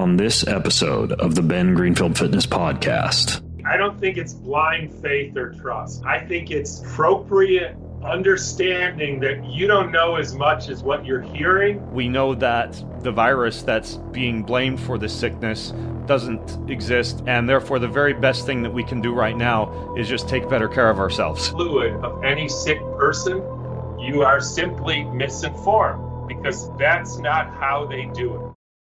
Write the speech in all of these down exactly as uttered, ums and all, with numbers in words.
on this episode of the Ben Greenfield Fitness Podcast. I don't think it's blind faith or trust. I think it's appropriate understanding that you don't know as much as what you're hearing. We know that the virus that's being blamed for this sickness doesn't exist, and therefore the very best thing that we can do right now is just take better care of ourselves. Fluid of any sick person, you are simply misinformed because that's not how they do it.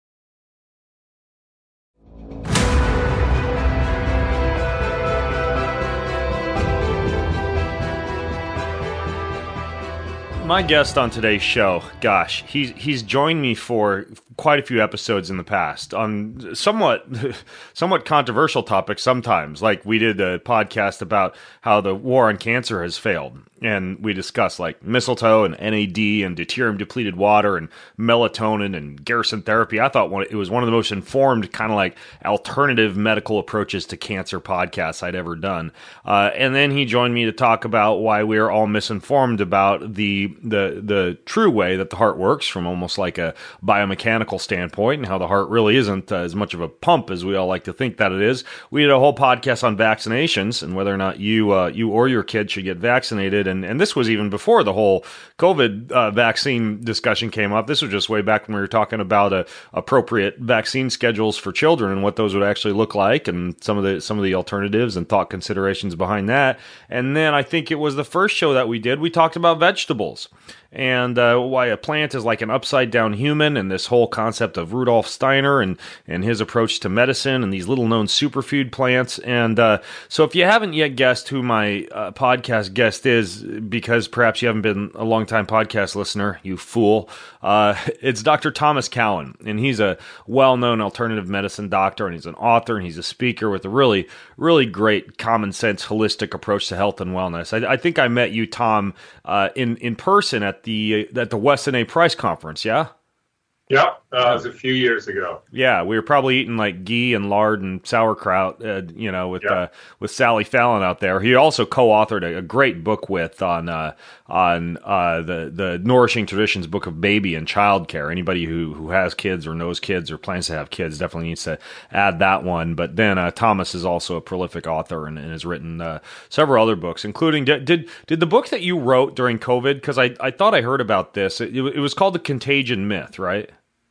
My guest on today's show, gosh, he's he's joined me for quite a few episodes in the past on somewhat somewhat controversial topics sometimes. Like we did a podcast about how the war on cancer has failed, and we discussed like mistletoe and N A D and deuterium depleted water and melatonin and Garrison therapy. I thought one, it was one of the most informed kind of like alternative medical approaches to cancer podcasts I'd ever done. Uh, and then he joined me to talk about why we're all misinformed about the the the true way that the heart works from almost like a biomechanical standpoint, and how the heart really isn't uh, as much of a pump as we all like to think that it is. We did a whole podcast on vaccinations and whether or not you uh, you or your kid should get vaccinated, and, and this was even before the whole COVID uh, vaccine discussion came up. This was just way back when we were talking about uh, appropriate vaccine schedules for children and what those would actually look like, and some of the some of the alternatives and thought considerations behind that. And then I think it was the first show that we did, we talked about vegetables and uh, why a plant is like an upside-down human, and this whole concept of Rudolf Steiner and, and his approach to medicine and these little-known superfood plants. And uh, so if you haven't yet guessed who my uh, podcast guest is, because perhaps you haven't been a long-time podcast listener, you fool, uh, it's Doctor Thomas Cowan, and he's a well-known alternative medicine doctor, and he's an author, and he's a speaker with a really, really great common-sense, holistic approach to health and wellness. I, I think I met you, Tom, uh, in, in person at the at the Weston A. Price conference, yeah? Yep, uh, it was a few years ago. Yeah, we were probably eating like ghee and lard and sauerkraut, uh, you know, with yep. uh, with Sally Fallon out there. He also co-authored a, a great book with on uh, on uh, the the Nourishing Traditions book of baby and child care. Anybody who who has kids or knows kids or plans to have kids definitely needs to add that one. But then uh, Thomas is also a prolific author and, and has written uh, several other books, including did did, did the book that you wrote during COVID? Because I, I thought I heard about this. It, it was called The Contagion Myth, right?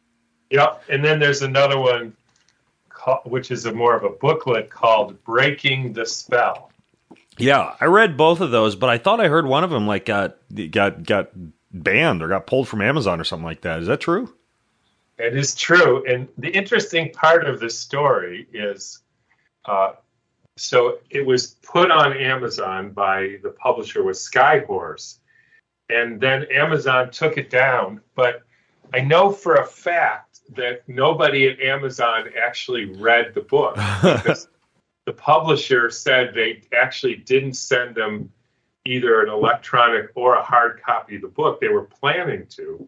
Yep, and then there's another one, which is a more of a booklet called Breaking the Spell. Yeah, I read both of those, but I thought I heard one of them like got got got banned or got pulled from Amazon or something like that. Is that true? It is true, and the interesting part of the story is, uh, so it was put on Amazon by the publisher was Skyhorse, and then Amazon took it down, but I know for a fact that nobody at Amazon actually read the book because the publisher said they actually didn't send them either an electronic or a hard copy of the book. They were planning to.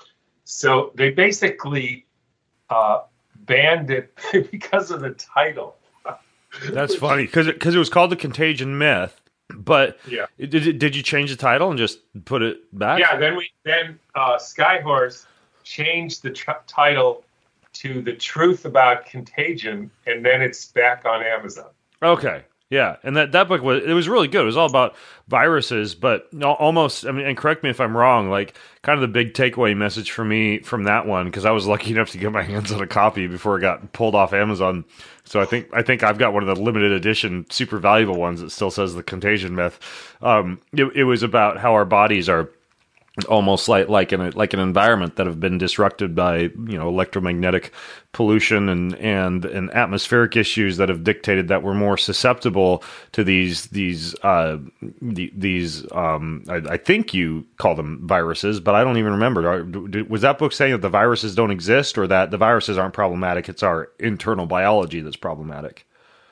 So they basically uh, banned it because of the title. That's funny because it, because it was called The Contagion Myth. But yeah. did did you change the title and just put it back? Yeah, then we then uh, Skyhorse changed the tr- title to The Truth About Contagion, and then it's back on Amazon. Okay, yeah, and that, that book was it was really good. It was all about viruses, but almost. I mean, and correct me if I'm wrong. Like, kind of the big takeaway message for me from that one, because I was lucky enough to get my hands on a copy before it got pulled off Amazon. So I think I think I've got one of the limited edition, super valuable ones that still says The Contagion Myth. Um, it, it was about how our bodies are almost like like an like an environment that have been disrupted by you know electromagnetic pollution and and and atmospheric issues that have dictated that we're more susceptible to these these uh, the, these um, I, I think you call them viruses, but I don't even remember. Was that book saying that the viruses don't exist, or that the viruses aren't problematic? It's our internal biology that's problematic.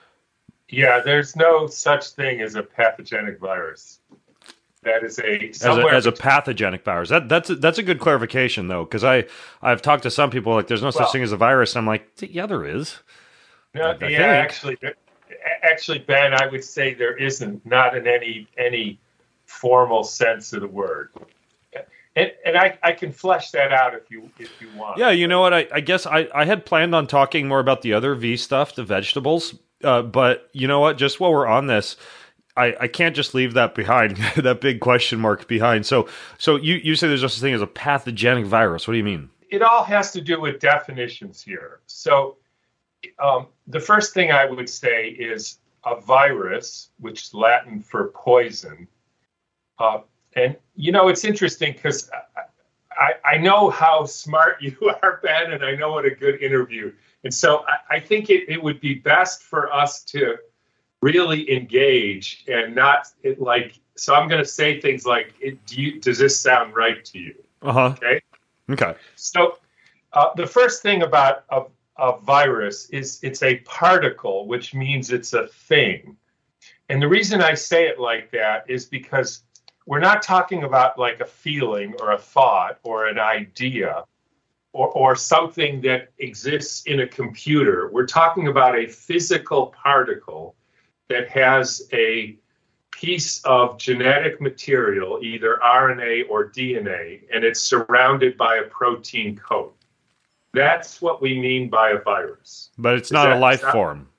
Yeah, there's no such thing as a pathogenic virus. That is a as a, as a pathogenic virus. That that's a, that's a good clarification though, because I I've talked to some people like there's no such well, thing as a virus. And I'm like, yeah, there is. No, I, I yeah, actually, actually, Ben, I would say there isn't. Not in any any formal sense of the word. And, and I, I can flesh that out if you if you want. Yeah, you know what? I, I guess I, I had planned on talking more about the other V stuff, the vegetables. Uh, but you know what? Just while we're on this, I, I can't just leave that behind, that big question mark behind. So so you, you say there's such a thing as a pathogenic virus. What do you mean? It all has to do with definitions here. So um, the first thing I would say is a virus, which is Latin for poison. Uh, and, you know, it's interesting because I, I know how smart you are, Ben, and I know what a good interview. And so I, I think it, it would be best for us to really engage and not it like, so I'm going to say things like, it, do you, does this sound right to you? Uh-huh. Okay. Okay. So uh, the first thing about a, a virus is it's a particle, which means it's a thing. And the reason I say it like that is because we're not talking about like a feeling or a thought or an idea or, or something that exists in a computer. We're talking about a physical particle that has a piece of genetic material, either R N A or D N A, and it's surrounded by a protein coat. That's what we mean by a virus. But it's Is not that- a life that- form.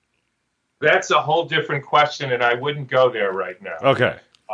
That's a whole different question, and I wouldn't go there right now. Okay.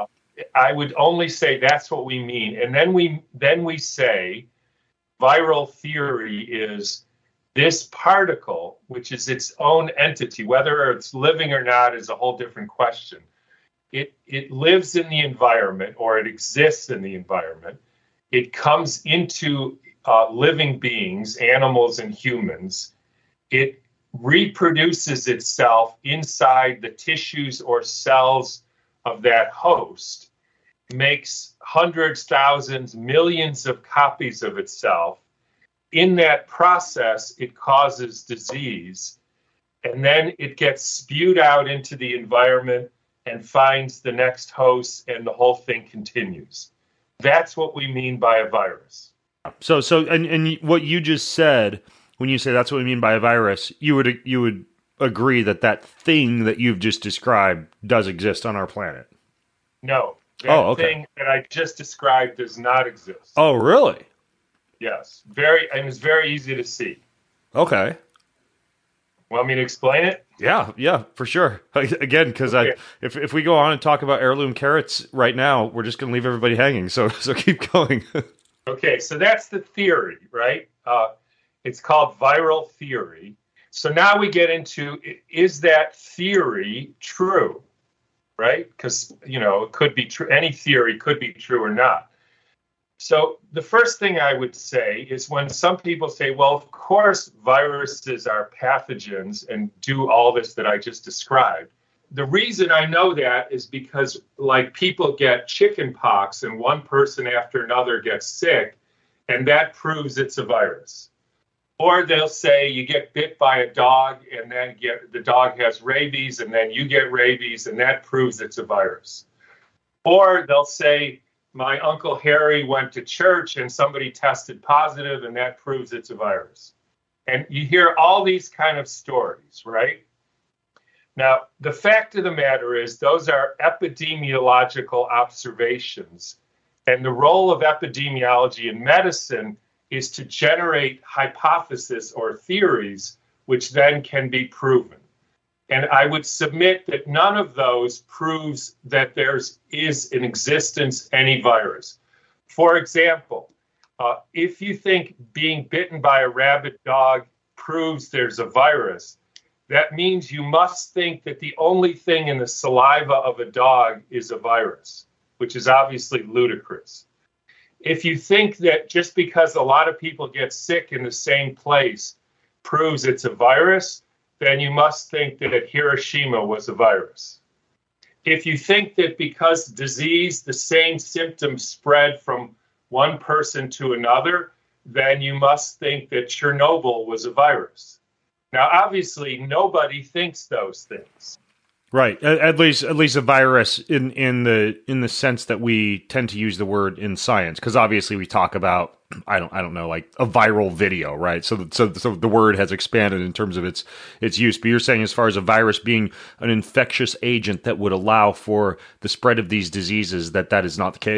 I would only say that's what we mean. And then we then we say viral theory is this particle, which is its own entity. Whether it's living or not is a whole different question. It it lives in the environment, or it exists in the environment. It comes into uh, living beings, animals and humans. It reproduces itself inside the tissues or cells of that host, makes hundreds, thousands, millions of copies of itself. In that process, it causes disease, and then it gets spewed out into the environment and finds the next host, and the whole thing continues. That's what we mean by a virus. So so and, and what you just said, when you say that's what we mean by a virus, you would you would agree that that thing that you've just described does exist on our planet. No, that Oh, okay. thing that I just described does not exist. Oh, really? Yes, very, and it's very easy to see. Okay. Want me to explain it? Yeah, yeah, for sure. Again, because Okay. I if if we go on and talk about heirloom carrots right now, we're just going to leave everybody hanging. So so keep going. Okay, so that's the theory, right? Uh, it's called viral theory. So now we get into, is that theory true, right? Because, you know, it could be true. Any theory could be true or not. So the first thing I would say is when some people say, well, of course, viruses are pathogens and do all this that I just described. The reason I know that is because, like, people get chicken pox and one person after another gets sick, and that proves it's a virus. Or they'll say you get bit by a dog and then get the dog has rabies and then you get rabies and that proves it's a virus. Or they'll say my Uncle Harry went to church and somebody tested positive and that proves it's a virus. And you hear all these kind of stories, right? Now, the fact of the matter is those are epidemiological observations. And the role of epidemiology in medicine is to generate hypotheses or theories, which then can be proven. And I would submit that none of those proves that there is in existence any virus. For example, uh, if you think being bitten by a rabid dog proves there's a virus, that means you must think that the only thing in the saliva of a dog is a virus, which is obviously ludicrous. If you think that just because a lot of people get sick in the same place proves it's a virus, then you must think that Hiroshima was a virus. If you think that because disease, the same symptoms spread from one person to another, then you must think that Chernobyl was a virus. Now, obviously, nobody thinks those things. Right. At, at least, at least a virus in, in the in the sense that we tend to use the word in science, because obviously we talk about I don't I don't know like a viral video, right? So so so the word has expanded in terms of its its use. But you're saying as far as a virus being an infectious agent that would allow for the spread of these diseases, that that is not the case.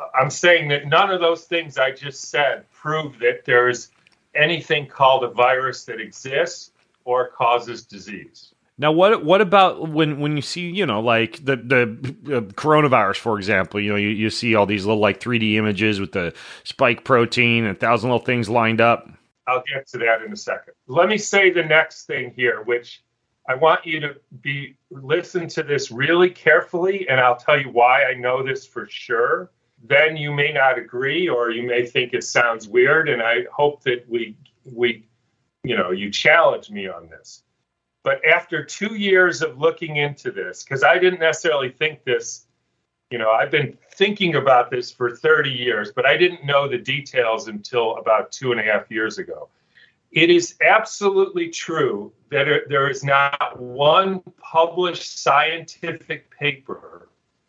I'm saying that none of those things I just said prove that there is anything called a virus that exists or causes disease. Now, what what about when, when you see, you know, like the the uh, coronavirus, for example, you know, you, you see all these little like three D images with the spike protein and a thousand little things lined up. I'll get to that in a second. Let me say the next thing here, which I want you to be listen to this really carefully, and I'll tell you why I know this for sure. Then you may not agree, or you may think it sounds weird, and I hope that we we you know you challenge me on this. But after two years of looking into this, because I didn't necessarily think this, you know, I've been thinking about this for thirty years, but I didn't know the details until about two and a half years ago. It is absolutely true that there is not one published scientific paper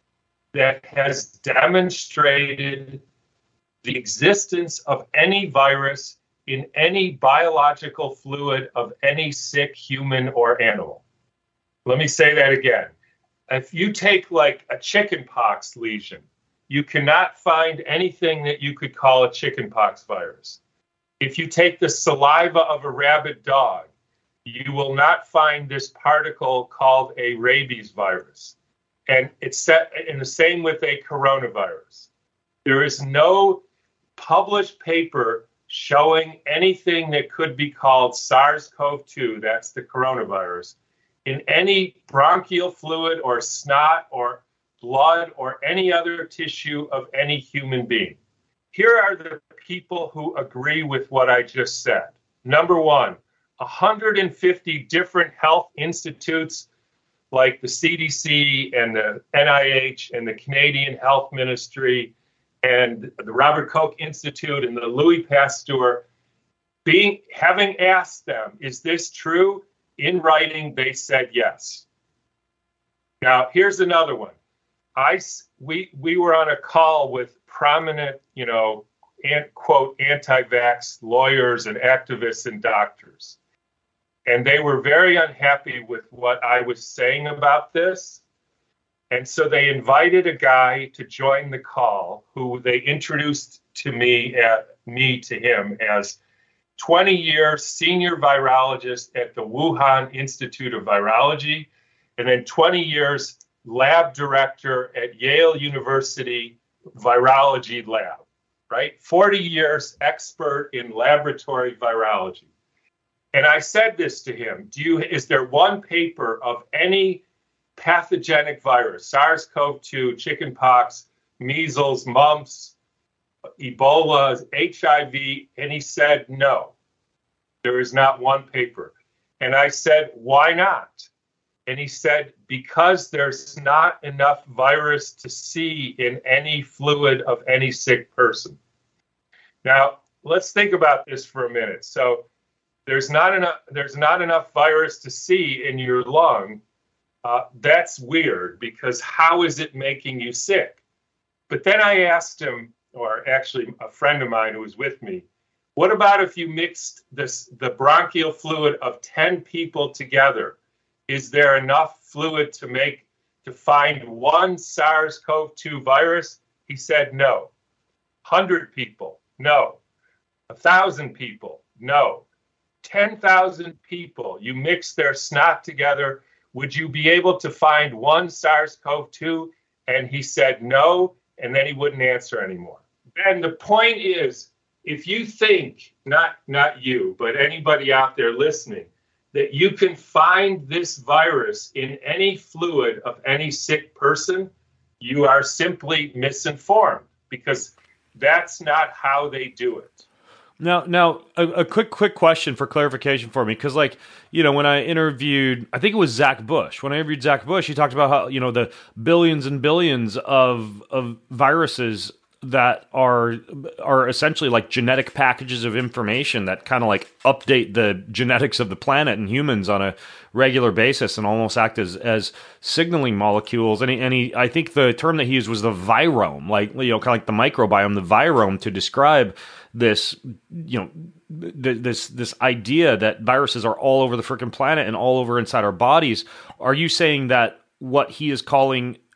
that has demonstrated the existence of any virus in any biological fluid of any sick human or animal. Let me say that again. If you take like a chickenpox lesion, you cannot find anything that you could call a chickenpox virus. If you take the saliva of a rabid dog, you will not find this particle called a rabies virus. And it's set in the same with a coronavirus. There is no published paper showing anything that could be called SARS-C o V two, that's the coronavirus, in any bronchial fluid or snot or blood or any other tissue of any human being. Here are the people who agree with what I just said. Number one, one hundred fifty different health institutes like the C D C and the N I H and the Canadian Health Ministry and the Robert Koch Institute and the Louis Pasteur, being having asked them, is this true? In writing, they said yes. Now, here's another one. I, we, we were on a call with prominent, you know, and, quote, anti-vax lawyers and activists and doctors. And they were very unhappy with what I was saying about this. And so they invited a guy to join the call who they introduced to me, at, me to him as twenty-year senior virologist at the Wuhan Institute of Virology, and then twenty years lab director at Yale University Virology Lab, right? forty years expert in laboratory virology. And I said this to him, do you, is there one paper of any pathogenic virus, SARS-C o V two, chickenpox, measles, mumps, Ebola, H I V? And he said, no, there is not one paper. And I said, why not? And he said, because there's not enough virus to see in any fluid of any sick person. Now, let's think about this for a minute. So there's not enough, there's not enough virus to see in your lung. Uh, that's weird, because how is it making you sick? But then I asked him, or actually a friend of mine who was with me, what about if you mixed this, the bronchial fluid of ten people together? Is there enough fluid to make, to find one SARS-C o V two virus? He said, no. one hundred people, no. one thousand people, no. ten thousand people, you mix their snot together, would you be able to find one SARS-C o V two? And he said no, and then he wouldn't answer anymore. And the point is, if you think, not, not you, but anybody out there listening, that you can find this virus in any fluid of any sick person, you are simply misinformed, because that's not how they do it. Now, now, a, a quick, quick question for clarification for me, because, like, you know, when I interviewed, I think it was Zach Bush. When I interviewed Zach Bush, he talked about how, you know, the billions and billions of of viruses that are are essentially like genetic packages of information that kind of like update the genetics of the planet and humans on a regular basis and almost act as as signaling molecules. And he, and he, I think the term that he used was the virome, like, you know, kind of like the microbiome, the virome, to describe this, you know, th- this this idea that viruses are all over the freaking planet and all over inside our bodies. Are you saying that what he is calling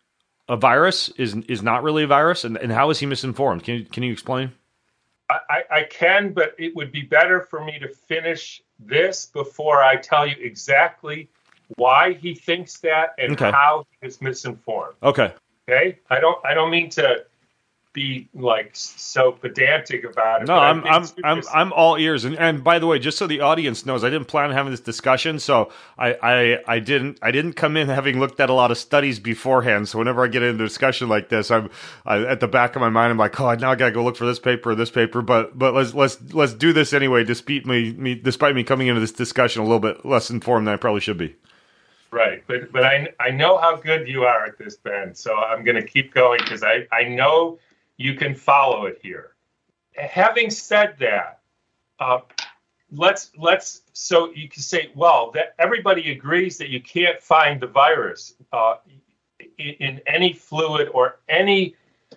a virus is is not really a virus, and, and how is he misinformed? Can you, can you explain? I, I can, but it would be better for me to finish this before I tell you exactly why he thinks that and Okay. how he is misinformed. Okay. Okay, I don't I don't mean to be like so pedantic about it. No, but I I'm think I'm to I'm just- I'm all ears. And, and by the way, just so the audience knows, I didn't plan on having this discussion, so I, I I didn't I didn't come in having looked at a lot of studies beforehand. So whenever I get into a discussion like this, I'm I, at the back of my mind, I'm like, oh, now I gotta go look for this paper or this paper. But but let's let's let's do this anyway, despite me, me despite me coming into this discussion a little bit less informed than I probably should be. Right, but but I I know how good you are at this, Ben. So I'm going to keep going because I I know you can follow it here. Having said that, uh, let's let's so you can say, well, that everybody agrees that you can't find the virus uh, in, in any fluid or any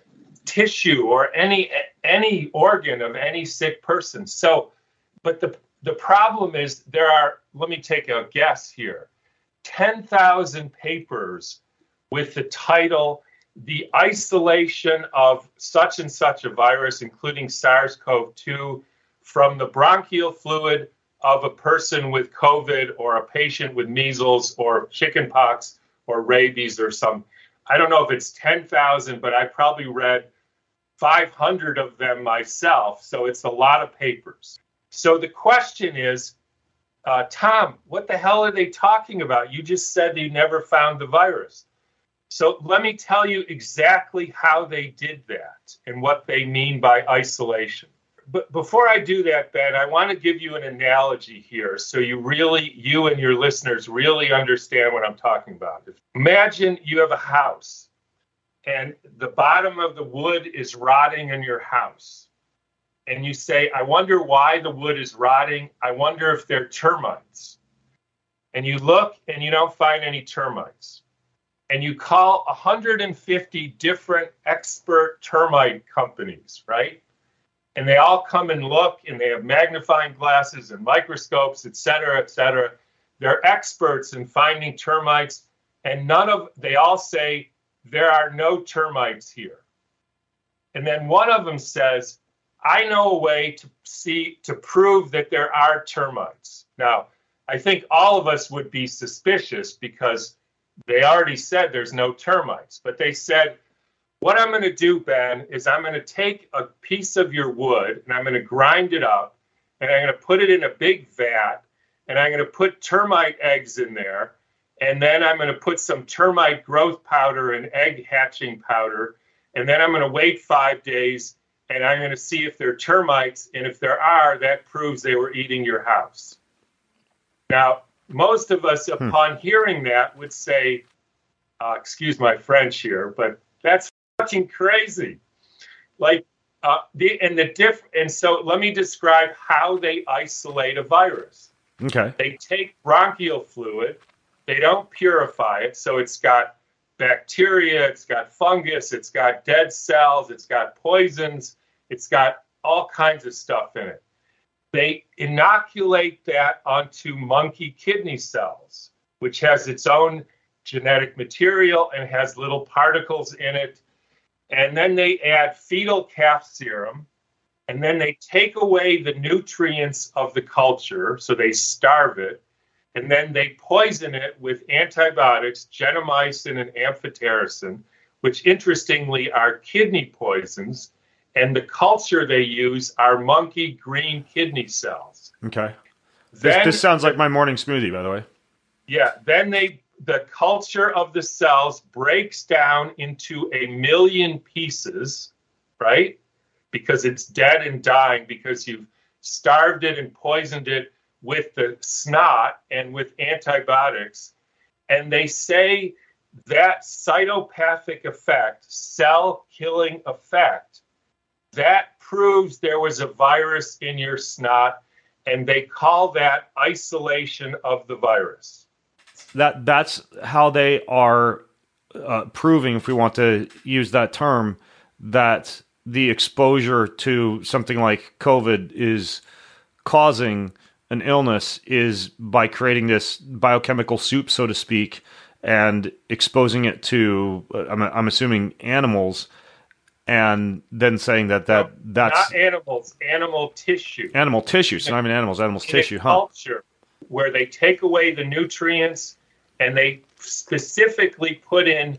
tissue or any any organ of any sick person. So, but the the problem is there are. Let me take a guess here. ten thousand papers with the title, The Isolation of Such and Such a Virus, including SARS-C o V two, from the bronchial fluid of a person with COVID or a patient with measles or chickenpox or rabies or some. I don't know if it's ten thousand, but I probably read five hundred of them myself. So it's a lot of papers. So the question is, Uh, Tom, what the hell are they talking about? You just said you never found the virus. So let me tell you exactly how they did that and what they mean by isolation. But before I do that, Ben, I want to give you an analogy here so you really, you and your listeners really understand what I'm talking about. Imagine you have a house and the bottom of the wood is rotting in your house. And you say, I wonder why the wood is rotting. I wonder if they're termites. And you look and you don't find any termites. And you call one hundred fifty different expert termite companies, right? And they all come and look, and they have magnifying glasses and microscopes, et cetera, et cetera. They're experts in finding termites. And none of, they all say, there are no termites here. And then one of them says, I know a way to see, to prove that there are termites. Now, I think all of us would be suspicious because they already said there's no termites. But they said, what I'm going to do, Ben, is I'm going to take a piece of your wood and I'm going to grind it up and I'm going to put it in a big vat and I'm going to put termite eggs in there. And then I'm going to put some termite growth powder and egg hatching powder. And then I'm going to wait five days and I'm going to see if there are termites. And if there are, that proves they were eating your house. Now, most of us, Hmm. upon hearing that, would say, uh, excuse my French here, but that's fucking crazy. Like, uh, the and the diff. And so let me describe how they isolate a virus. Okay. They take bronchial fluid. They don't purify it. So it's got bacteria, it's got fungus, it's got dead cells, it's got poisons, it's got all kinds of stuff in it. They inoculate that onto monkey kidney cells, which has its own genetic material and has little particles in it. And then they add fetal calf serum, and then they take away the nutrients of the culture, so they starve it. And then they poison it with antibiotics, gentamicin and amphotericin, which interestingly are kidney poisons. And the culture they use are monkey green kidney cells. Okay. This, Then, this sounds like my morning smoothie, by the way. yeah, then they the culture of the cells breaks down into a million pieces, right? Because it's dead and dying because you've starved it and poisoned it with the snot and with antibiotics. And they say that cytopathic effect, cell killing effect, that proves there was a virus in your snot, and they call that isolation of the virus. That that's how they are uh, proving, if we want to use that term, that the exposure to something like COVID is causing an illness is by creating this biochemical soup, so to speak, and exposing it to, uh, I'm, I'm assuming, animals, and then saying that, that no, that's... Not animals, animal tissue. Animal tissue, so not even animals, animals in tissue, a huh? culture where they take away the nutrients and they specifically put in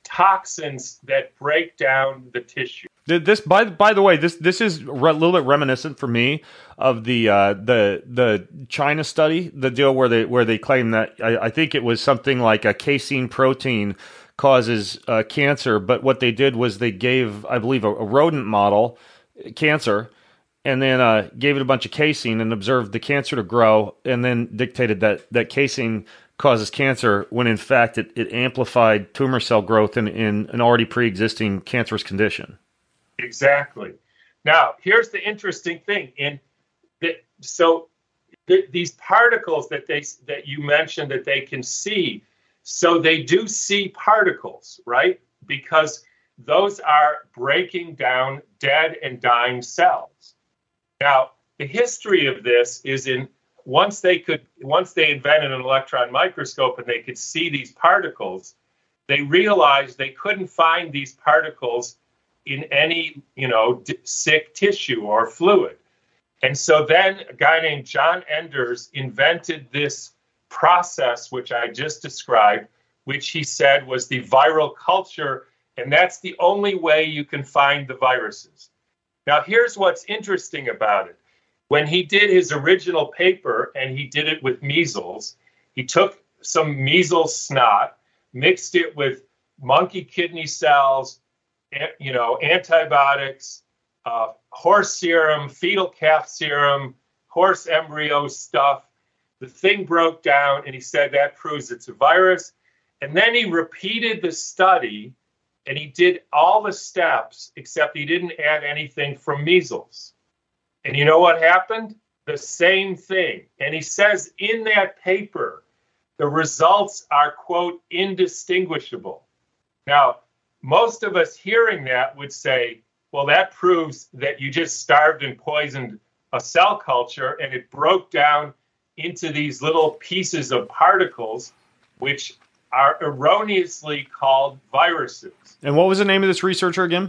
toxins that break down the tissue. This, by by the way, this this is a little bit reminiscent for me of the uh, the the China study, the deal where they where they claim that I, I think it was something like a casein protein causes uh, cancer, but what they did was they gave, I believe, a, a rodent model cancer, and then uh, gave it a bunch of casein and observed the cancer to grow, and then dictated that that casein causes cancer when in fact it, it amplified tumor cell growth in, in an already pre-existing cancerous condition. Exactly. Now, here's the interesting thing. In the, so th- these particles that they that you mentioned that they can see, so they do see particles, right? Because those are breaking down dead and dying cells. Now, the history of this is in once they could once they invented an electron microscope and they could see these particles, they realized they couldn't find these particles in any, you know, d- sick tissue or fluid. And so then a guy named John Enders invented this process, which I just described, which he said was the viral culture. And that's the only way you can find the viruses. Now, here's what's interesting about it. When he did his original paper, and he did it with measles, he took some measles snot, mixed it with monkey kidney cells, you know, antibiotics, uh, horse serum, fetal calf serum, horse embryo stuff. The thing broke down, and he said that proves it's a virus. And then he repeated the study, and he did all the steps, except he didn't add anything from measles. And you know what happened? The same thing. And he says in that paper, the results are, quote, indistinguishable. Now, most of us hearing that would say, well, that proves that you just starved and poisoned a cell culture and it broke down into these little pieces of particles, which are erroneously called viruses. And what was the name of this researcher again?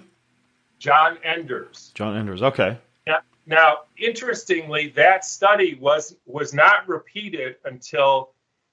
John Enders. John Enders, okay. Now, now interestingly, that study was was not repeated until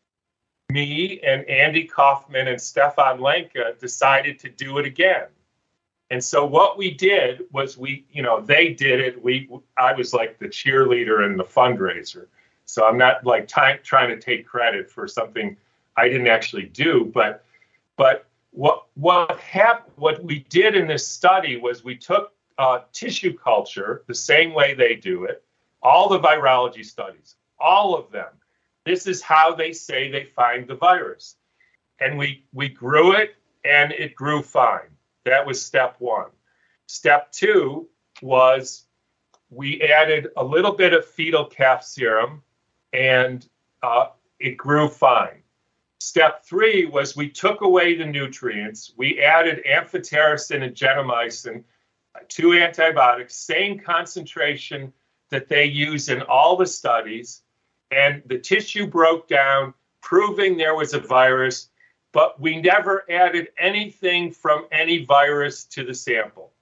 me and Andy Kaufman and Stefan Lenka decided to do it again. And so what we did was we, you know, they did it. We, I was like the cheerleader and the fundraiser. So I'm not like ty- trying to take credit for something I didn't actually do. But, but what what happened? What we did in this study was we took uh, tissue culture the same way they do it. All the virology studies, all of them. This is how they say they find the virus. And we, we grew it, and it grew fine. That was step one. Step two was we added a little bit of fetal calf serum, and uh, it grew fine. Step three was we took away the nutrients. We added amphotericin and gentamicin, two antibiotics, same concentration that they use in all the studies. And the tissue broke down, proving there was a virus, but we never added anything from any virus to the sample,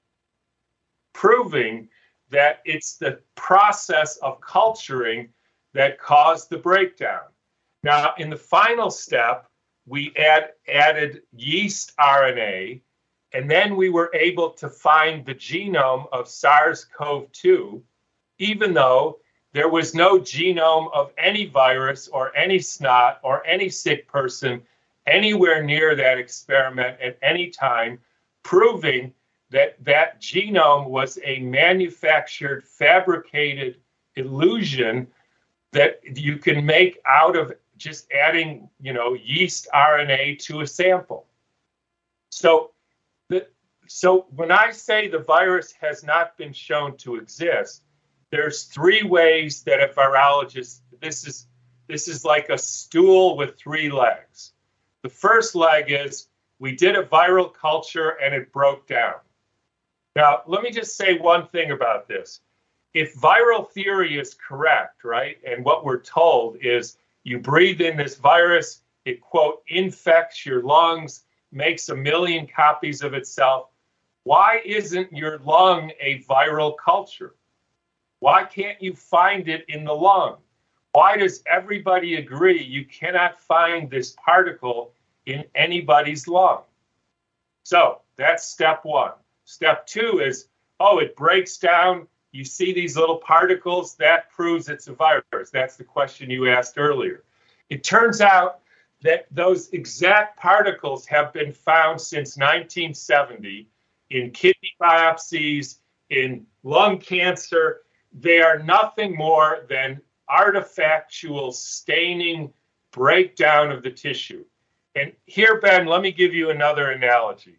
proving that it's the process of culturing that caused the breakdown. Now, in the final step, we add, added yeast R N A, and then we were able to find the genome of SARS-C o V two, even though there was no genome of any virus or any snot or any sick person anywhere near that experiment at any time, proving that that genome was a manufactured, fabricated illusion that you can make out of just adding, you know, yeast R N A to a sample. So, the, so when I say the virus has not been shown to exist, there's three ways that a virologist, this is this is like a stool with three legs. The first leg is we did a viral culture and it broke down. Now, let me just say one thing about this. If viral theory is correct, right, and what we're told is you breathe in this virus, It, quote, infects your lungs, makes a million copies of itself. Why isn't your lung a viral culture? Why can't you find it in the lung? Why does everybody agree you cannot find this particle in anybody's lung? So that's step one. Step two is, oh, it breaks down. You see these little particles. That proves it's a virus. That's the question you asked earlier. It turns out that those exact particles have been found since nineteen seventy in kidney biopsies, in lung cancer. They are nothing more than artifactual staining breakdown of the tissue. And here, Ben, let me give you another analogy.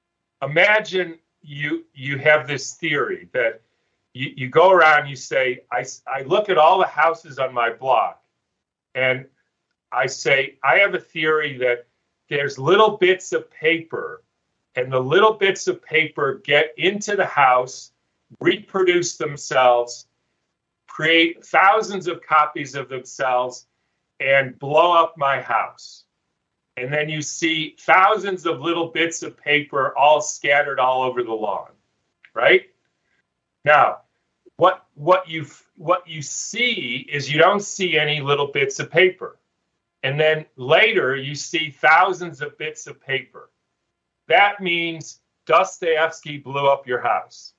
Imagine you you have this theory that you, you go around, you say, I, I look at all the houses on my block, and I say, I have a theory that there's little bits of paper, and the little bits of paper get into the house, reproduce themselves, create thousands of copies of themselves, and blow up my house. And then you see thousands of little bits of paper all scattered all over the lawn, right? Now, what what you what you see is you don't see any little bits of paper. And then later you see thousands of bits of paper. That means Dostoevsky blew up your house.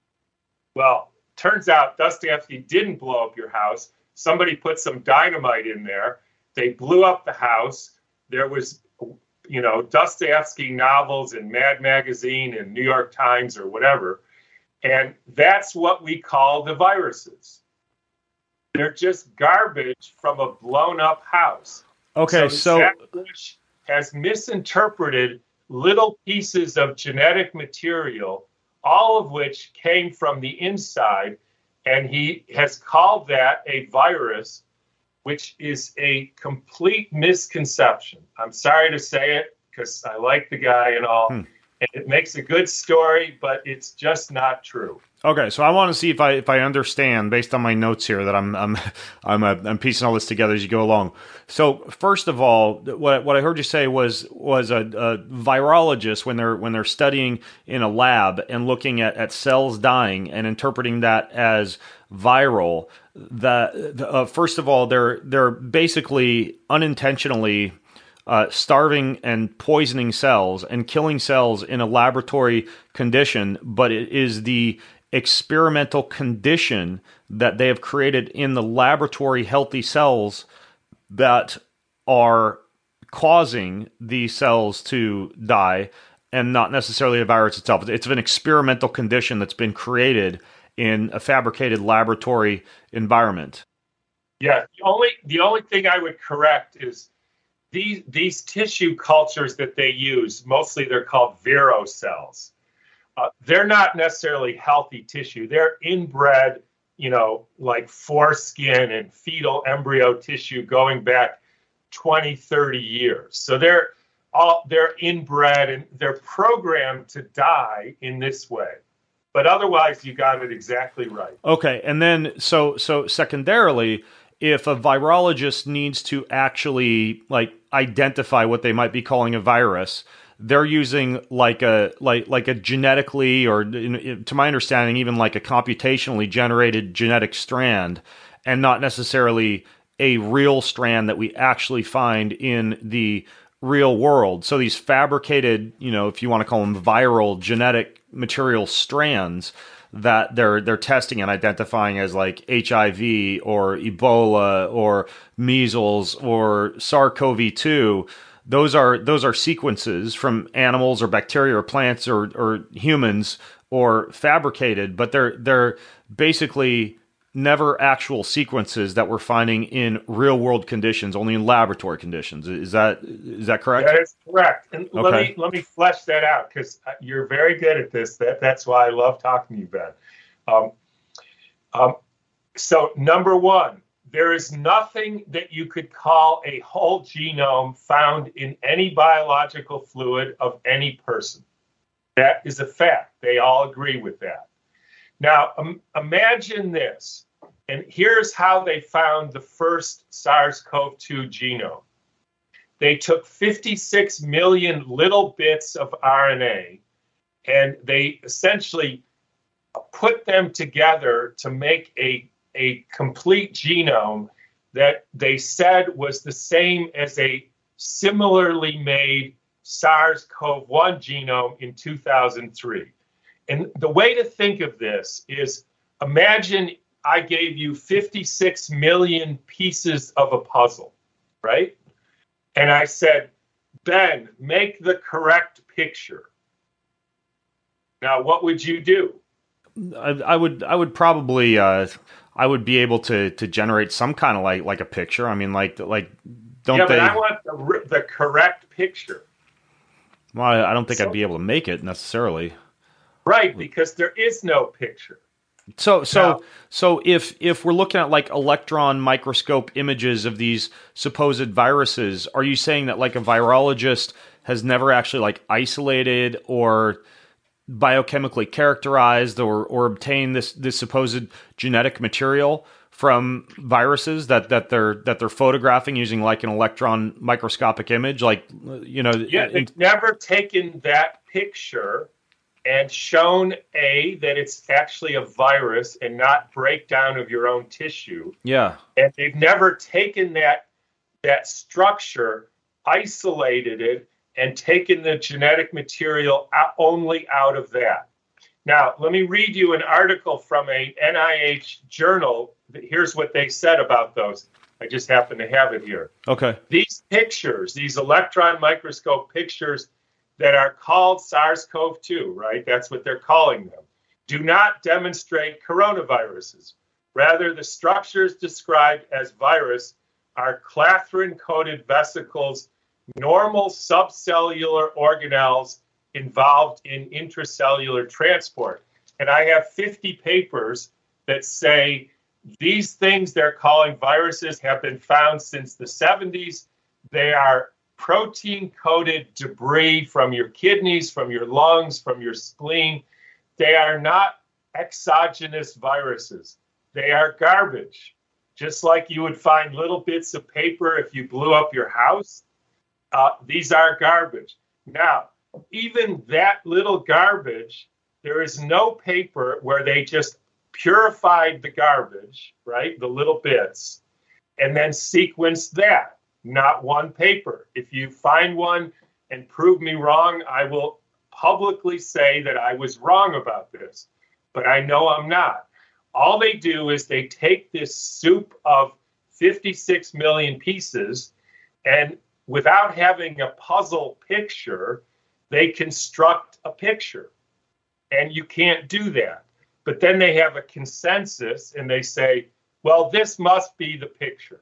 Well, turns out Dostoevsky didn't blow up your house. Somebody put some dynamite in there. They blew up the house. There was, you know, Dostoevsky novels in Mad Magazine and New York Times or whatever. And that's what we call the viruses. They're just garbage from a blown up house. Okay, so, so Bush has misinterpreted little pieces of genetic material, all of which came from the inside, and he has called that a virus, which is a complete misconception. I'm sorry to say it, because I like the guy and all, hmm. and it makes a good story, but it's just not true. Okay, so I want to see if I if I understand based on my notes here that I'm I'm I'm, uh, I'm piecing all this together as you go along. So first of all, what what I heard you say was was a, a virologist when they're when they're studying in a lab and looking at, at cells dying and interpreting that as viral. That uh, first of all, they're they're basically unintentionally Uh, starving and poisoning cells and killing cells in a laboratory condition, but it is the experimental condition that they have created in the laboratory healthy cells that are causing the cells to die, and not necessarily a virus itself. It's an experimental condition that's been created in a fabricated laboratory environment. Yeah, the only the only thing I would correct is These, these tissue cultures that they use, mostly they're called vero cells. Uh, they're not necessarily healthy tissue. They're inbred, you know, like foreskin and fetal embryo tissue going back twenty, thirty years. So they're all they're inbred and they're programmed to die in this way. But otherwise, you got it exactly right. Okay, and then so so secondarily, if a virologist needs to actually like identify what they might be calling a virus, they're using like a like like a genetically or, to my understanding, even like a computationally generated genetic strand, and not necessarily a real strand that we actually find in the real world. So these fabricated, you know, if you want to call them viral genetic material strands that they're they're testing and identifying as like H I V or Ebola or measles or SARS-C o V two, those are those are sequences from animals or bacteria or plants or or humans or fabricated, but they're they're basically never actual sequences that we're finding in real world conditions, only in laboratory conditions. Is that is that correct? That is correct. And okay. let me let me flesh that out, because you're very good at this. That that's why I love talking to you, Ben. Um, um, so number one, there is nothing that you could call a whole genome found in any biological fluid of any person. That is a fact. They all agree with that. Now, um, imagine this, and here's how they found the first SARS-C o V two genome. they took fifty-six million little bits of R N A, and they essentially put them together to make a, a complete genome that they said was the same as a similarly made SARS-CoV one genome in two thousand three. And the way to think of this is, imagine I gave you fifty-six million pieces of a puzzle, right? And I said, Ben, make the correct picture. Now, what would you do? I, I would I would probably uh, I would be able to to generate some kind of like like a picture. I mean, like like don't yeah, they? but I want the, the correct picture. Well, I don't think so, I'd be able to make it necessarily. Right, because there is no picture. So so now, so if if we're looking at like electron microscope images of these supposed viruses, are you saying that like a virologist has never actually like isolated or biochemically characterized or or obtained this this supposed genetic material from viruses that that they're that they're photographing using like an electron microscopic image, like you know? Yeah, they've in, never taken that picture and shown A, that it's actually a virus and not breakdown of your own tissue. Yeah. And they've never taken that that structure, isolated it, and taken the genetic material out, only out of that. Now, let me read you an article from a N I H journal. Here's what they said about those. I just happen to have it here. Okay. These pictures, these electron microscope pictures that are called SARS-CoV two, right? That's what they're calling them, do not demonstrate coronaviruses. Rather, the structures described as virus are clathrin-coated vesicles, normal subcellular organelles involved in intracellular transport. And I have fifty papers that say these things they're calling viruses have been found since the seventies. They are protein-coated debris from your kidneys, from your lungs, from your spleen. They are not exogenous viruses. They are garbage. Just like you would find little bits of paper if you blew up your house, uh, these are garbage. Now, even that little garbage, there is no paper where they just purified the garbage, right, the little bits, and then sequenced that. Not one paper. If you find one and prove me wrong, I will publicly say that I was wrong about this. But I know I'm not. All they do is they take this soup of fifty-six million pieces, and without having a puzzle picture, they construct a picture. And you can't do that. But then they have a consensus and they say, well, this must be the picture.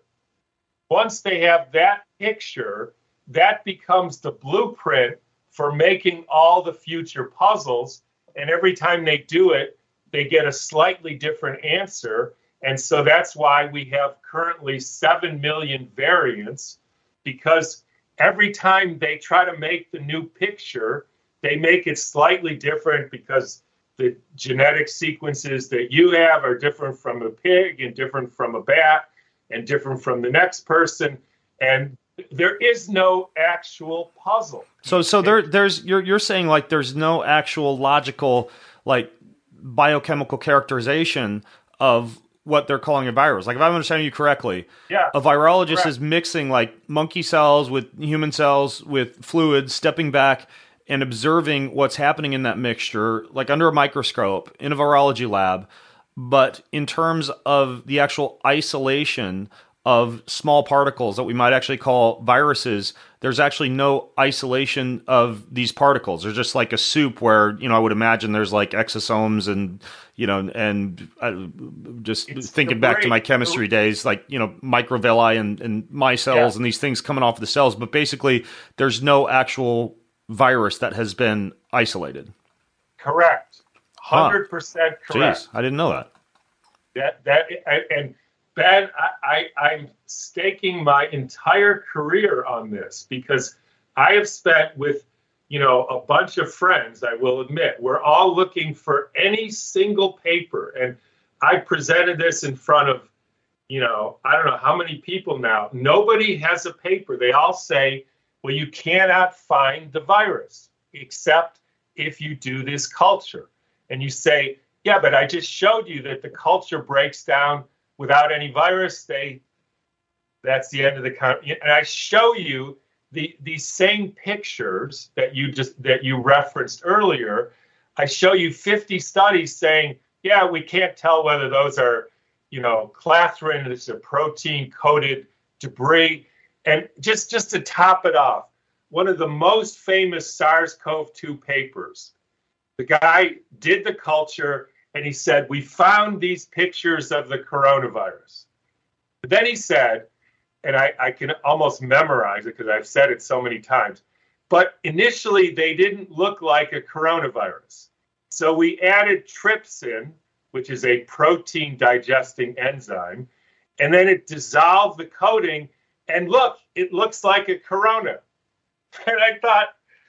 Once they have that picture, that becomes the blueprint for making all the future puzzles. And every time they do it, they get a slightly different answer. And so that's why we have currently seven million variants, because every time they try to make the new picture, they make it slightly different because the genetic sequences that you have are different from a pig and different from a bat and different from the next person. And there is no actual puzzle. So so there there's you're you're saying like there's no actual logical like biochemical characterization of what they're calling a virus. Like if I'm understanding you correctly, yeah, a virologist correct. is mixing like monkey cells with human cells with fluids, stepping back and observing what's happening in that mixture, like under a microscope in a virology lab. But in terms of the actual isolation of small particles that we might actually call viruses, there's actually no isolation of these particles. There's just like a soup where, you know, I would imagine there's like exosomes and, you know, and uh, just it's thinking back to my chemistry days, like, you know, microvilli and, and my cells yeah. and these things coming off of the cells. But basically, there's no actual virus that has been isolated. Correct. one hundred percent huh. correct. Jeez, I didn't know that. That that and Ben, I, I I'm staking my entire career on this because I have spent with, you know, a bunch of friends, I will admit, we're all looking for any single paper. And I presented this in front of, you know, I don't know how many people now, nobody has a paper. They all say, well, you cannot find the virus except if you do this culture. And you say, yeah, but I just showed you that the culture breaks down without any virus. They, that's the end of the con. And I show you the these same pictures that you just that you referenced earlier. I show you fifty studies saying, yeah, we can't tell whether those are, you know, clathrin, this is a protein-coated debris. And just, just to top it off, one of the most famous SARS-C o V two papers, the guy did the culture and he said, we found these pictures of the coronavirus. But then he said, and I, I can almost memorize it because I've said it so many times, but initially they didn't look like a coronavirus. So we added trypsin, which is a protein digesting enzyme, and then it dissolved the coating, and look, it looks like a corona. And I thought,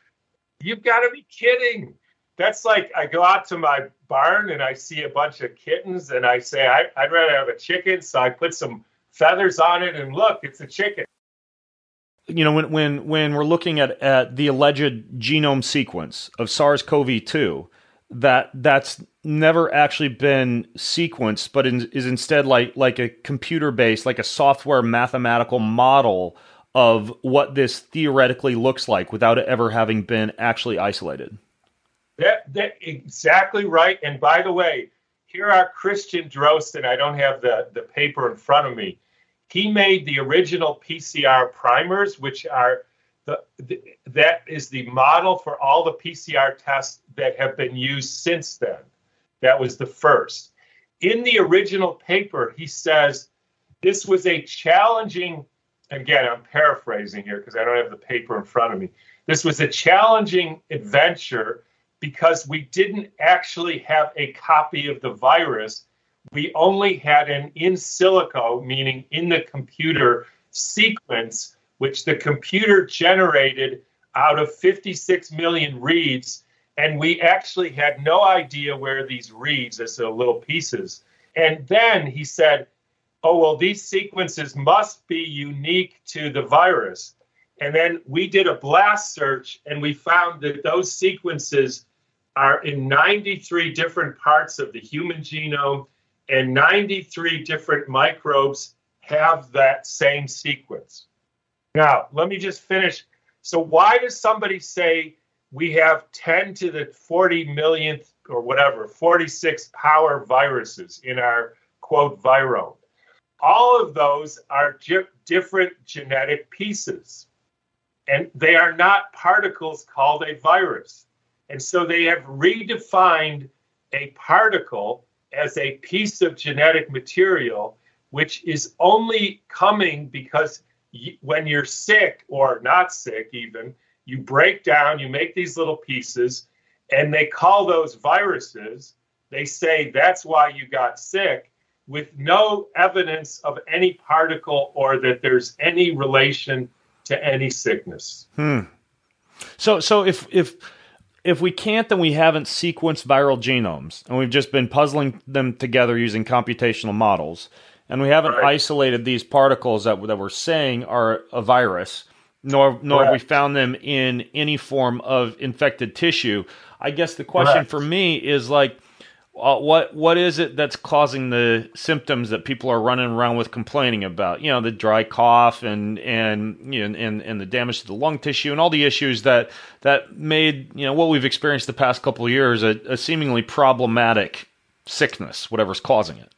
you've got to be kidding. That's like I go out to my barn and I see a bunch of kittens and I say, I, I'd rather have a chicken, so I put some feathers on it and look, it's a chicken. You know, when when when we're looking at, at the alleged genome sequence of SARS-C o V two, that that's never actually been sequenced, but in, is instead like like a computer-based, like a software mathematical model of what this theoretically looks like without it ever having been actually isolated. That that exactly right. And by the way, here are Christian Drosten. I don't have the, the paper in front of me. He made the original P C R primers, which are the, the that is the model for all the P C R tests that have been used since then. That was the first. In the original paper, he says this was a challenging, again, I'm paraphrasing here because I don't have the paper in front of me. This was a challenging adventure because we didn't actually have a copy of the virus. We only had an in silico, meaning in the computer sequence, which the computer generated out of fifty-six million reads. And we actually had no idea where these reads, as the little pieces. And then he said, oh, well, these sequences must be unique to the virus. And then we did a blast search and we found that those sequences are in ninety-three different parts of the human genome, and ninety-three different microbes have that same sequence. Now, let me just finish. So why does somebody say we have ten to the forty millionth or whatever, forty-six power viruses in our, quote, virome? All of those are ge- different genetic pieces, and they are not particles called a virus. And so they have redefined a particle as a piece of genetic material, which is only coming because y- when you're sick or not sick even, you break down, you make these little pieces, and they call those viruses. They say that's why you got sick, with no evidence of any particle or that there's any relation to any sickness. Hmm. So, so if if if we can't, then we haven't sequenced viral genomes, and we've just been puzzling them together using computational models, and we haven't Right. isolated these particles that that we're saying are a virus, nor nor have we found them in any form of infected tissue. I guess the question Correct. for me is like, Uh, what what is it that's causing the symptoms that people are running around with complaining about? You know, the dry cough and and you know, and and the damage to the lung tissue and all the issues that that made, you know, what we've experienced the past couple of years a, a seemingly problematic sickness, whatever's causing it.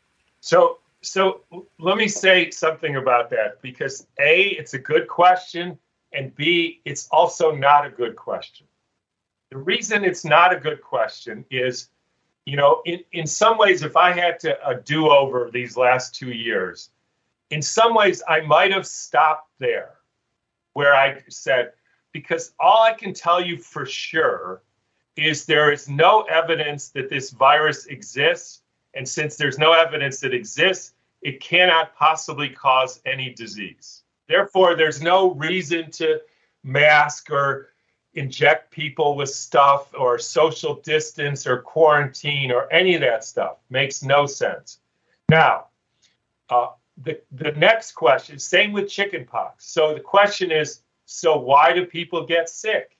So so let me say something about that, because A, it's a good question, and B, it's also not a good question. The reason it's not a good question is, you know, in, in some ways, if I had to a do-over these last two years, in some ways I might have stopped there where I said, because all I can tell you for sure is there is no evidence that this virus exists. And since there's no evidence that exists, it cannot possibly cause any disease. Therefore, there's no reason to mask or inject people with stuff or social distance or quarantine or any of that stuff. Makes no sense. Now, Uh, the, the next question, same with chickenpox. So the question is, so why do people get sick?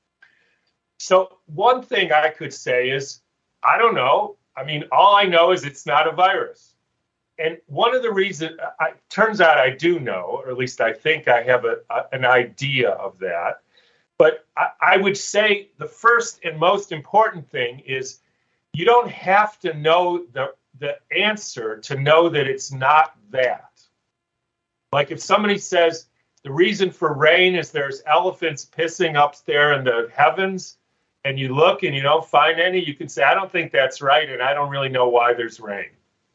So one thing I could say is, I don't know. I mean, all I know is it's not a virus. And one of the reasons, I, turns out I do know, or at least I think I have a, a, an idea of that. But I, I would say the first and most important thing is you don't have to know the, the answer to know that it's not that. Like if somebody says the reason for rain is there's elephants pissing up there in the heavens, and you look and you don't find any, you can say, I don't think that's right, and I don't really know why there's rain.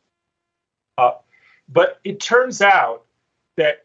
Uh, but it turns out that,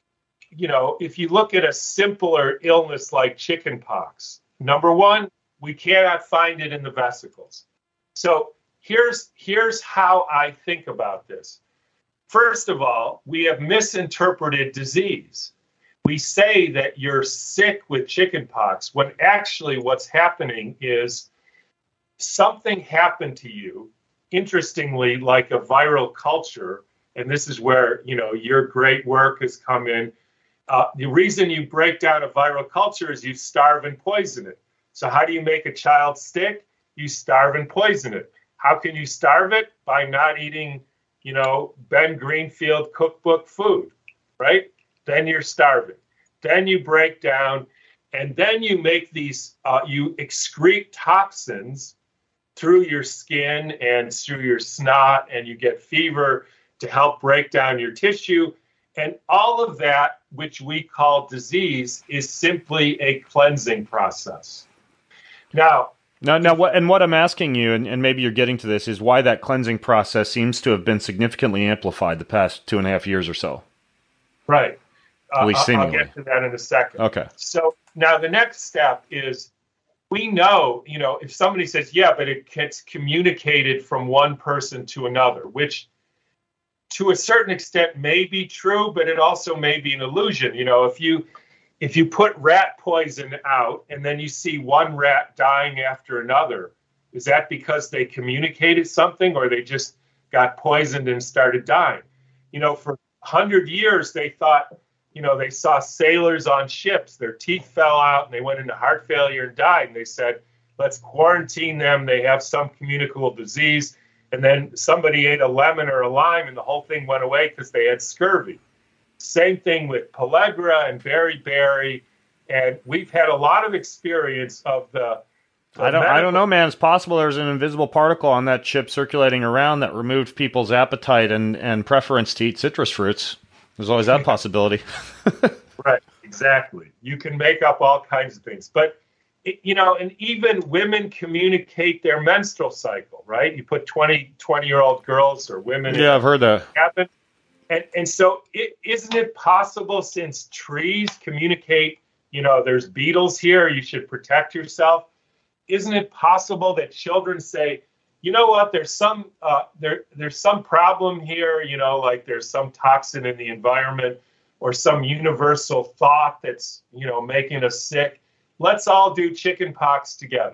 you know, if you look at a simpler illness like chickenpox, number one, we cannot find it in the vesicles. So here's here's how I think about this. First of all, we have misinterpreted disease. We say that you're sick with chickenpox when actually what's happening is something happened to you, interestingly, like a viral culture. And this is where, you know, your great work has come in. Uh, the reason you break down a viral culture is you starve and poison it. So how do you make a child sick? You starve and poison it. How can you starve it? By not eating, you know, Ben Greenfield cookbook food, right? Then you're starving. Then you break down, and then you make these, uh, you excrete toxins through your skin and through your snot, and you get fever to help break down your tissue. And all of that, which we call disease, is simply a cleansing process. Now, Now, now, what and what I'm asking you, and, and maybe you're getting to this, is why that cleansing process seems to have been significantly amplified the past two and a half years or so. Right. At least uh, seemingly. I'll get to that in a second. Okay. So now the next step is we know, you know, if somebody says, yeah, but it gets communicated from one person to another, which to a certain extent may be true, but it also may be an illusion. You know, if you if you put rat poison out and then you see one rat dying after another, is that because they communicated something or they just got poisoned and started dying? You know, for a hundred years, they thought, you know, they saw sailors on ships, their teeth fell out and they went into heart failure and died. And they said, let's quarantine them. They have some communicable disease. And then somebody ate a lemon or a lime and the whole thing went away because they had scurvy. Same thing with pellagra and beriberi. And we've had a lot of experience of the, the I don't medical- I don't know, man. It's possible there's an invisible particle on that chip circulating around that removed people's appetite and, and preference to eat citrus fruits. There's always that possibility. Right, exactly. You can make up all kinds of things. But, it, you know, and even women communicate their menstrual cycle, right? You put twenty, twenty-year-old girls or women Yeah, I've heard that. Happen. And, and so it, isn't it possible, since trees communicate, you know, there's beetles here, you should protect yourself. Isn't it possible that children say, you know what, there's some uh, there there's some problem here, you know, like there's some toxin in the environment or some universal thought that's, you know, making us sick. Let's all do chickenpox together.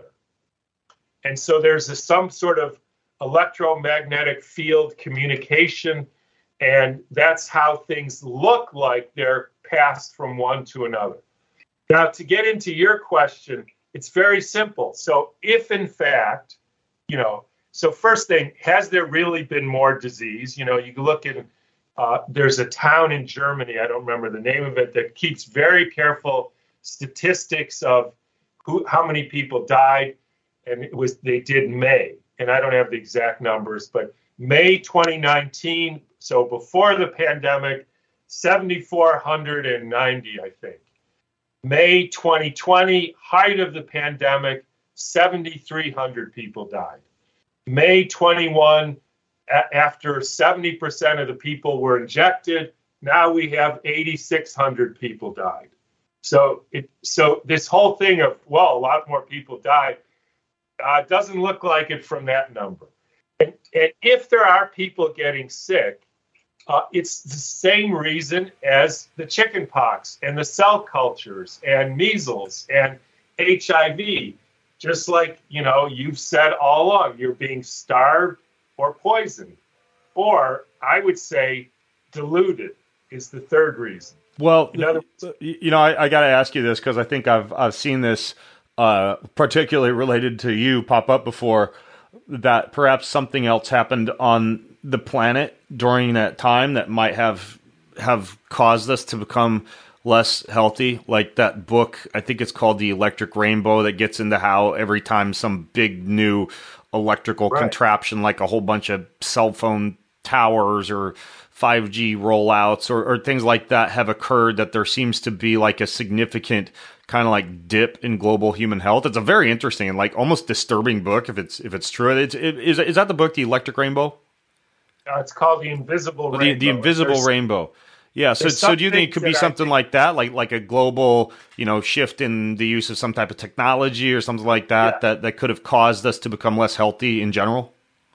And so there's a, some sort of electromagnetic field communication, and that's how things look like they're passed from one to another. Now, to get into your question, it's very simple. So if in fact, you know, so first thing, has there really been more disease? You know, you look at, uh, there's a town in Germany, I don't remember the name of it, that keeps very careful statistics of who, how many people died. And it was, they did May, and I don't have the exact numbers, but May twenty nineteen, so before the pandemic, seven thousand four hundred ninety, I think. May twenty twenty, height of the pandemic, seven thousand three hundred people died. May twenty-one, a- after seventy percent of the people were injected, now we have eight thousand six hundred people died. So it so this whole thing of, well, a lot more people died, uh, doesn't look like it from that number. And, and if there are people getting sick, uh, it's the same reason as the chicken pox and the cell cultures and measles and H I V. Just like, you know, you've said all along, you're being starved or poisoned. Or I would say diluted is the third reason. Well, In other words, you know, I, I got to ask you this because I think I've I've seen this uh, particularly related to you pop up before, that perhaps something else happened on the planet during that time that might have have caused us to become less healthy. Like that book, I think it's called The Electric Rainbow, that gets into how every time some big new electrical Right. contraption, like a whole bunch of cell phone towers or five G rollouts or, or things like that have occurred, that there seems to be like a significant kind of like dip in global human health. It's a very interesting and like almost disturbing book if it's if it's true. It's, it, is is that the book, The Electric Rainbow? uh, it's called The Invisible The, Rainbow. the Invisible There's- Rainbow. Yeah. So there's so some do you think it could be things that I something think- like that, like like a global, you know, shift in the use of some type of technology or something like that, Yeah. that that could have caused us to become less healthy in general?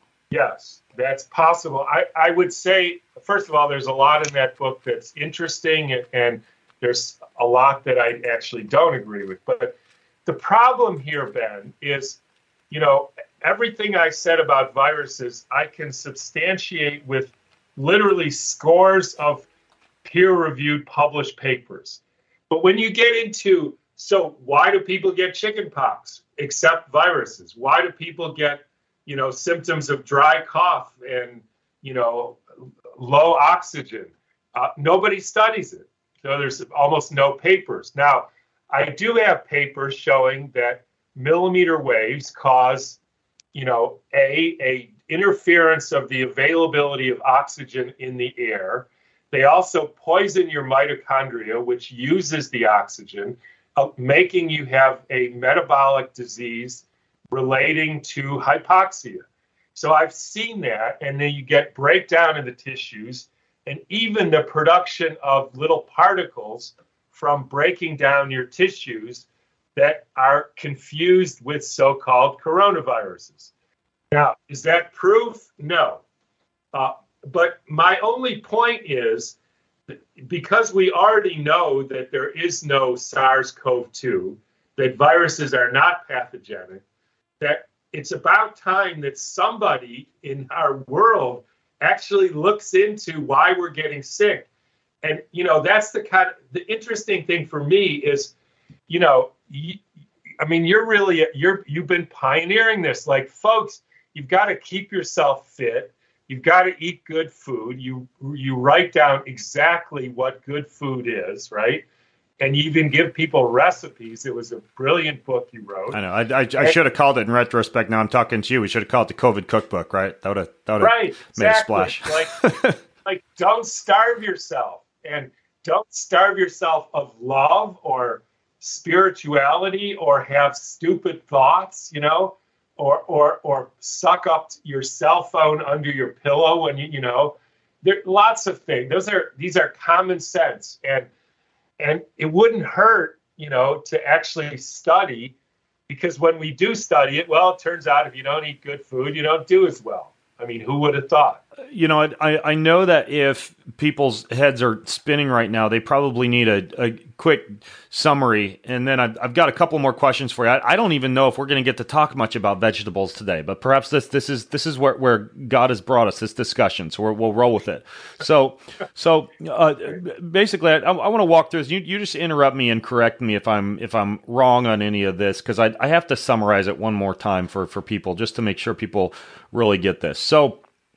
Yes, that's possible. I, I would say, first of all, there's a lot in that book that's interesting, and, and there's a lot that I actually don't agree with. But the problem here, Ben, is, you know, everything I said about viruses, I can substantiate with literally scores of peer-reviewed published papers. But when you get into, so why do people get chickenpox except viruses? Why do people get, you know, symptoms of dry cough and, you know, low oxygen? Uh, nobody studies it. So there's almost no papers. Now, I do have papers showing that millimeter waves cause, you know, a, a interference of the availability of oxygen in the air. They also poison your mitochondria, which uses the oxygen, uh, making you have a metabolic disease relating to hypoxia. So I've seen that, and then you get breakdown in the tissues, and even the production of little particles from breaking down your tissues that are confused with so-called coronaviruses. Now, is that proof? No. Uh, but my only point is, that because we already know that there is no SARS CoV two, that viruses are not pathogenic, that it's about time that somebody in our world actually looks into why we're getting sick. And, you know, that's the kind of, the interesting thing for me is, you know, you, I mean, you're really, you're, you've been pioneering this. Like, folks, you've got to keep yourself fit. You've got to eat good food. You, you write down exactly what good food is, right? And you even give people recipes. It was a brilliant book you wrote. I know. I, I, I should have called it in retrospect. Now I'm talking to you. We should have called it the COVID cookbook, right? That would have, that would have Right, made exactly. a splash. Like, like, don't starve yourself, and don't starve yourself of love or spirituality or have stupid thoughts, you know, or or or suck up your cell phone under your pillow when you you know. There are lots of things. Those are these are common sense, and and it wouldn't hurt, you know, to actually study, because when we do study it, well, it turns out if you don't eat good food, you don't do as well. I mean, who would have thought? You know, I, I know that if people's heads are spinning right now, they probably need a, a quick summary. And then I've, I've got a couple more questions for you. I, I don't even know if we're going to get to talk much about vegetables today, but perhaps this this is this is where, where God has brought us, this discussion. So we're, we'll roll with it. So so uh, basically, I, I want to walk through this. You, you just interrupt me and correct me if I'm if I'm wrong on any of this, because I, I have to summarize it one more time for, for people, just to make sure people really get this. So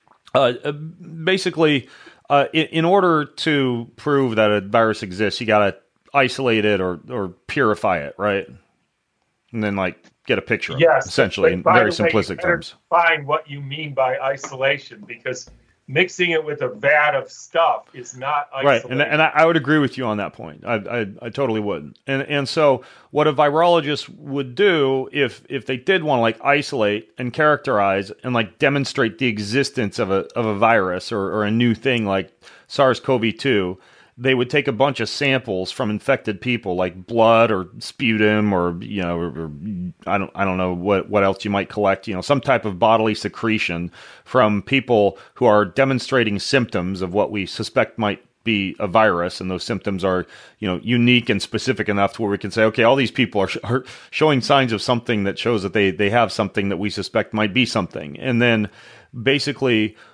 uh, basically, uh, in, in order to prove that a virus exists, you got to isolate it or, or purify it, right? And then, like, get a picture of Yes, it, essentially, in by very the way, you simplistic better terms. Define what you mean by isolation, because mixing it with a vat of stuff is not isolation. Right, and and I, I would agree with you on that point. I, I I totally would. And and so what a virologist would do if if they did want to like isolate and characterize and like demonstrate the existence of a of a virus or, or a new thing like SARS CoV two, they would take a bunch of samples from infected people, like blood or sputum, or you know, or, or I don't, I don't know what, what else you might collect. You know, some type of bodily secretion from people who are demonstrating symptoms of what we suspect might be a virus, and those symptoms are, you know, unique and specific enough to where we can say, okay, all these people are, sh- are showing signs of something that shows that they they have something that we suspect might be something, and then basically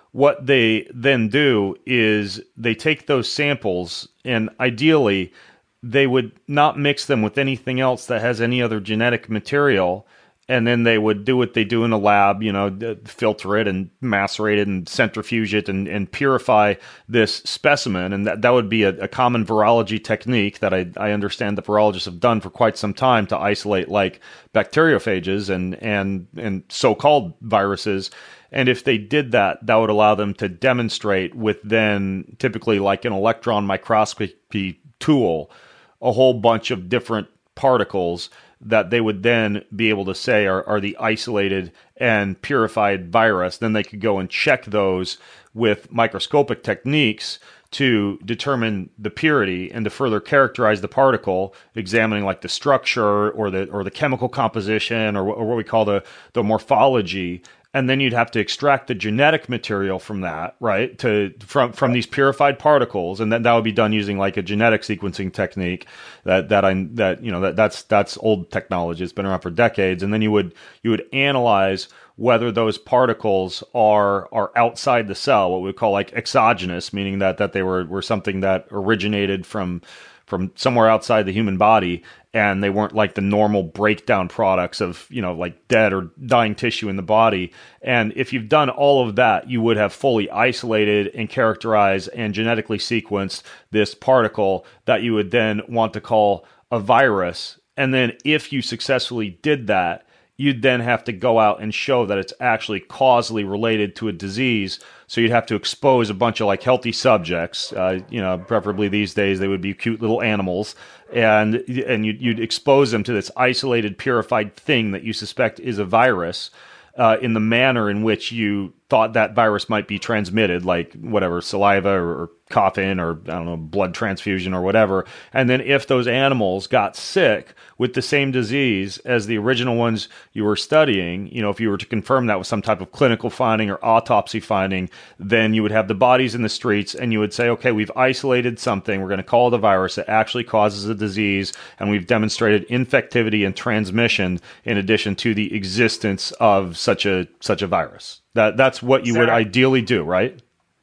what they then do is they take those samples, and ideally they would not mix them with anything else that has any other genetic material. And then they would do what they do in the lab, you know, filter it and macerate it and centrifuge it and, and purify this specimen. And that, that would be a, a common virology technique that I, I understand the virologists have done for quite some time to isolate like bacteriophages and, and, and so-called viruses. And if they did that, that would allow them to demonstrate with then typically like an electron microscopy tool, a whole bunch of different particles that they would then be able to say are, are the isolated and purified virus. Then they could go and check those with microscopic techniques to determine the purity and to further characterize the particle, examining like the structure or the or the chemical composition or, or what we call the, the morphology. And then you'd have to extract the genetic material from that, right? To from from these purified particles, and then that would be done using like a genetic sequencing technique that that I that you know that that's that's old technology. It's been around for decades. And then you would you would analyze whether those particles are are outside the cell, what we call like exogenous, meaning that that they were were something that originated from from somewhere outside the human body, and they weren't like the normal breakdown products of, you know, like dead or dying tissue in the body. And if you've done all of that, you would have fully isolated and characterized and genetically sequenced this particle that you would then want to call a virus. And then if you successfully did that, you'd then have to go out and show that it's actually causally related to a disease. So you'd have to expose a bunch of like healthy subjects, uh, you know, preferably these days they would be cute little animals, and and you'd, you'd expose them to this isolated, purified thing that you suspect is a virus uh, in the manner in which you thought that virus might be transmitted, like whatever, saliva or, or coughing or, I don't know, blood transfusion or whatever. And then if those animals got sick with the same disease as the original ones you were studying, you know, if you were to confirm that with some type of clinical finding or autopsy finding, then you would have the bodies in the streets and you would say, okay, we've isolated something, we're going to call it a virus that actually causes a disease, and we've demonstrated infectivity and transmission in addition to the existence of such a such a virus. That that's what you Exactly. would ideally do, right?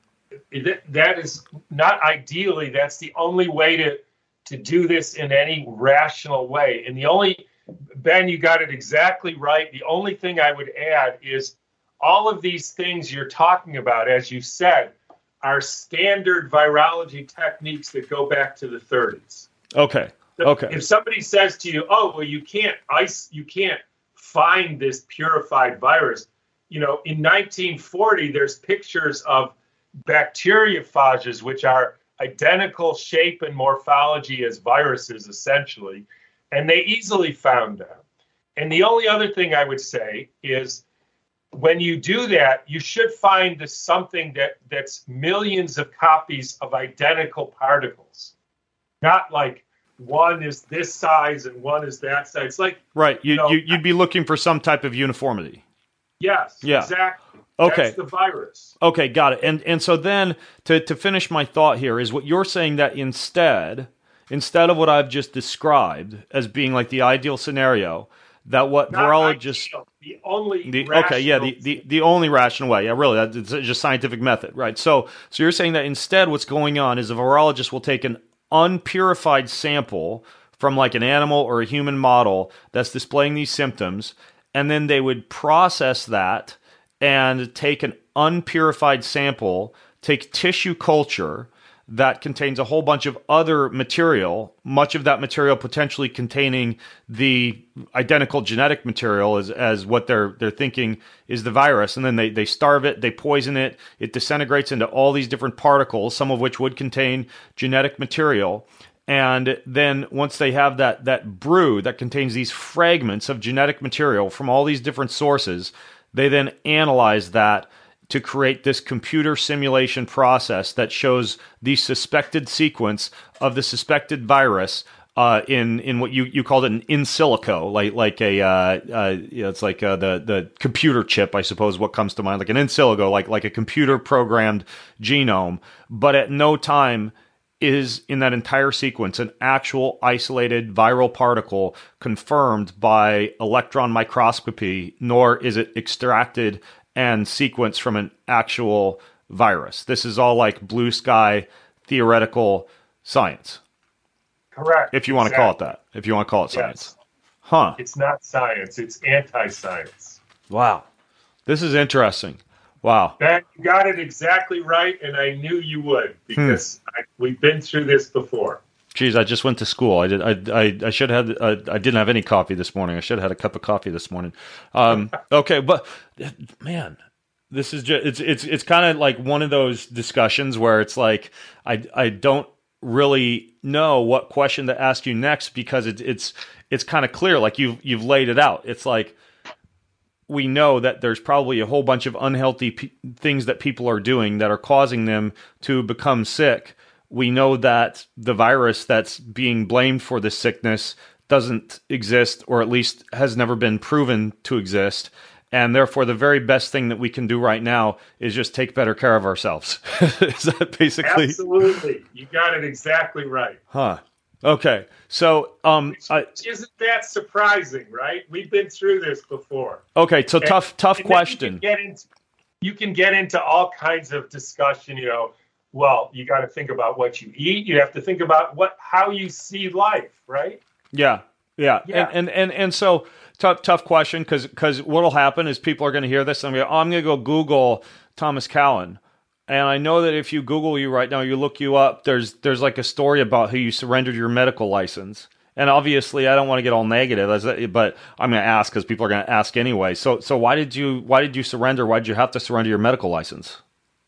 That is not ideally. That's the only way to to do this in any rational way. And the only, Ben, you got it exactly right. The only thing I would add is all of these things you're talking about, as you said, are standard virology techniques that go back to the thirties. Okay. Okay. If somebody says to you, "Oh, well, you can't ice, you can't find this purified virus," you know, in nineteen forty, there's pictures of bacteriophages, which are identical shape and morphology as viruses, essentially, and they easily found them. And the only other thing I would say is, when you do that, you should find this something that that's millions of copies of identical particles, not like one is this size and one is that size. It's like, right. You, you know, you you'd be looking for some type of uniformity. Yes, Yeah. exactly. Okay. That's the virus. Okay, got it. And and so then to, to finish my thought here is what you're saying, that instead, instead of what I've just described as being like the ideal scenario, that what Not virologists ideal, the only the, okay, yeah, the, rational- the, the only rational way. Yeah, really, that's it's just scientific method, right? So so you're saying that instead what's going on is a virologist will take an unpurified sample from like an animal or a human model that's displaying these symptoms, and then they would process that and take an unpurified sample, take tissue culture that contains a whole bunch of other material, much of that material potentially containing the identical genetic material as, as what they're they're thinking is the virus. And then they, they starve it, they poison it, it disintegrates into all these different particles, some of which would contain genetic material. And then once they have that that brew that contains these fragments of genetic material from all these different sources, they then analyze that to create this computer simulation process that shows the suspected sequence of the suspected virus uh, in in what you, you called it an in silico, like like a uh, uh, you know, it's like uh, the the computer chip, I suppose. What comes to mind, like an in silico, like like a computer programmed genome, but at no time is in that entire sequence an actual isolated viral particle confirmed by electron microscopy, nor is it extracted and sequenced from an actual virus. This is all like blue sky theoretical science. Correct. If you want exactly. to call it that. If you want to call it science. Yes. Huh. It's not science. It's anti-science. Wow. This is interesting. Wow. Ben, you got it exactly right, and I knew you would because hmm. I, we've been through this before. Geez, I just went to school. I did. I I, I should have. Uh, I didn't have any coffee this morning. I should have had a cup of coffee this morning. Um, okay, but man, this is just. It's it's it's kind of like one of those discussions where it's like I I don't really know what question to ask you next because it, it's it's kind of clear. Like you've you've laid it out. It's like we know that there's probably a whole bunch of unhealthy p- things that people are doing that are causing them to become sick. We know that the virus that's being blamed for this sickness doesn't exist, or at least has never been proven to exist. And therefore, the very best thing that we can do right now is just take better care of ourselves. Is that basically? Absolutely. You got it exactly right. Huh. Okay. So, um, Which, I, isn't that surprising, right? We've been through this before. Okay. So and, tough, tough question. You can, get into, you can get into all kinds of discussion, you know. Well, you got to think about what you eat. You have to think about what how you see life, right? Yeah, yeah, yeah. And, and and and so tough tough question because because what'll happen is people are going to hear this and I'm going oh, I'm going to go Google Thomas Cowan, and I know that if you Google you right now, you look you up. There's there's like a story about how you surrendered your medical license, and obviously I don't want to get all negative, but I'm going to ask because people are going to ask anyway. So so why did you why did you surrender? Why did you have to surrender your medical license?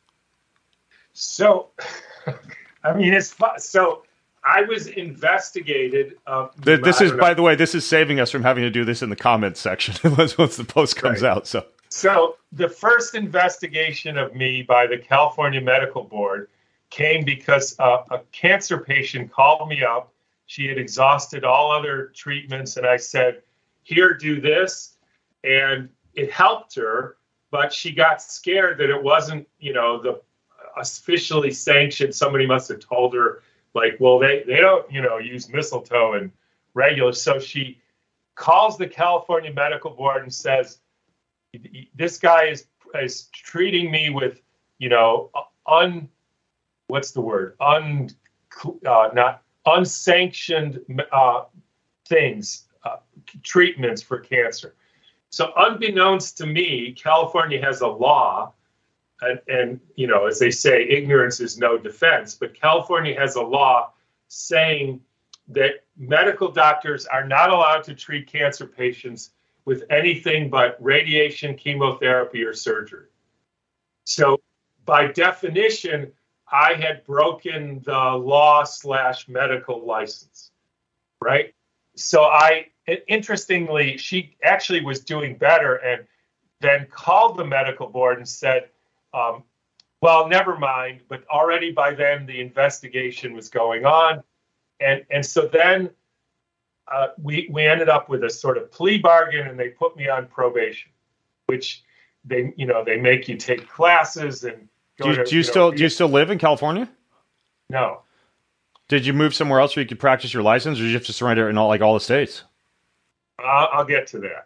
So, I mean, it's fun. So I was investigated. Um, this is, by the way, this is saving us from having to do this in the comments section once, once the post comes right. out. So, so the first investigation of me by the California Medical Board came because uh, a cancer patient called me up. She had exhausted all other treatments, and I said, "Here, do this," and it helped her. But she got scared that it wasn't, you know, the officially sanctioned. Somebody must have told her, like, well, they, they don't, you know, use mistletoe and regular. So she calls the California Medical Board and says, this guy is is treating me with, you know, un, what's the word? Un, uh, not unsanctioned uh, things, uh, treatments for cancer. So unbeknownst to me, California has a law. And, and, you know, as they say, ignorance is no defense. But California has a law saying that medical doctors are not allowed to treat cancer patients with anything but radiation, chemotherapy, or surgery. So by definition, I had broken the law slash medical license, right? So I, interestingly, she actually was doing better and then called the medical board and said, Um, well, never mind. But already by then, the investigation was going on. And and so then uh, we we ended up with a sort of plea bargain, and they put me on probation, which they, you know, they make you take classes and go do you, to, do you, you know, still do you still live in California? No. Did you move somewhere else where you could practice your license, or did you have to surrender in all, like all the states? Uh, I'll get to that.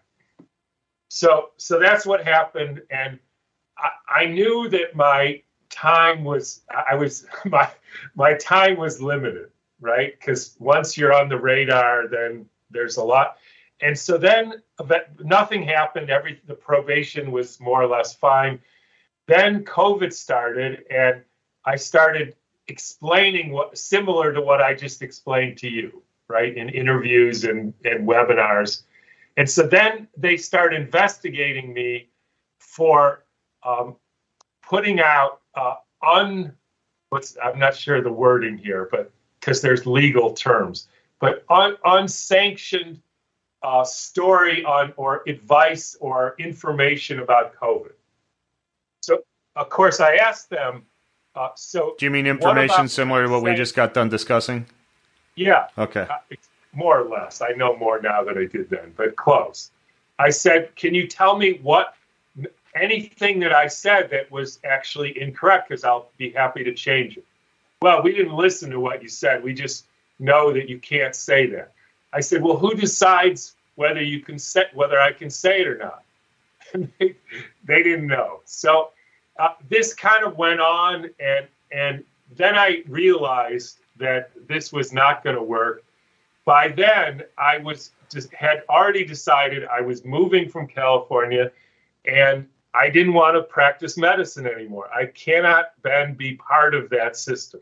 So so that's what happened. And I knew that my time was, I was, my my time was limited, right? Because once you're on the radar, then there's a lot. And so then nothing happened. Every, the probation was more or less fine. Then COVID started, and I started explaining what, similar to what I just explained to you, right? In interviews and, and webinars. And so then they start investigating me for Um, putting out uh, un, what's I'm not sure the wording here, but because there's legal terms, but un, unsanctioned uh, story on or advice or information about COVID. So of course I asked them. Uh, so do you mean information similar to what we just got done discussing? Yeah. Okay. Uh, more or less. I know more now than I did then, but close. I said, can you tell me what? Anything that I said that was actually incorrect, because I'll be happy to change it. Well, we didn't listen to what you said. We just know that you can't say that. I said, well, who decides whether you can say, whether I can say it or not? And they, they didn't know. So uh, this kind of went on, and and then I realized that this was not going to work. By then, I was just had already decided I was moving from California, and I didn't want to practice medicine anymore. I cannot then be part of that system.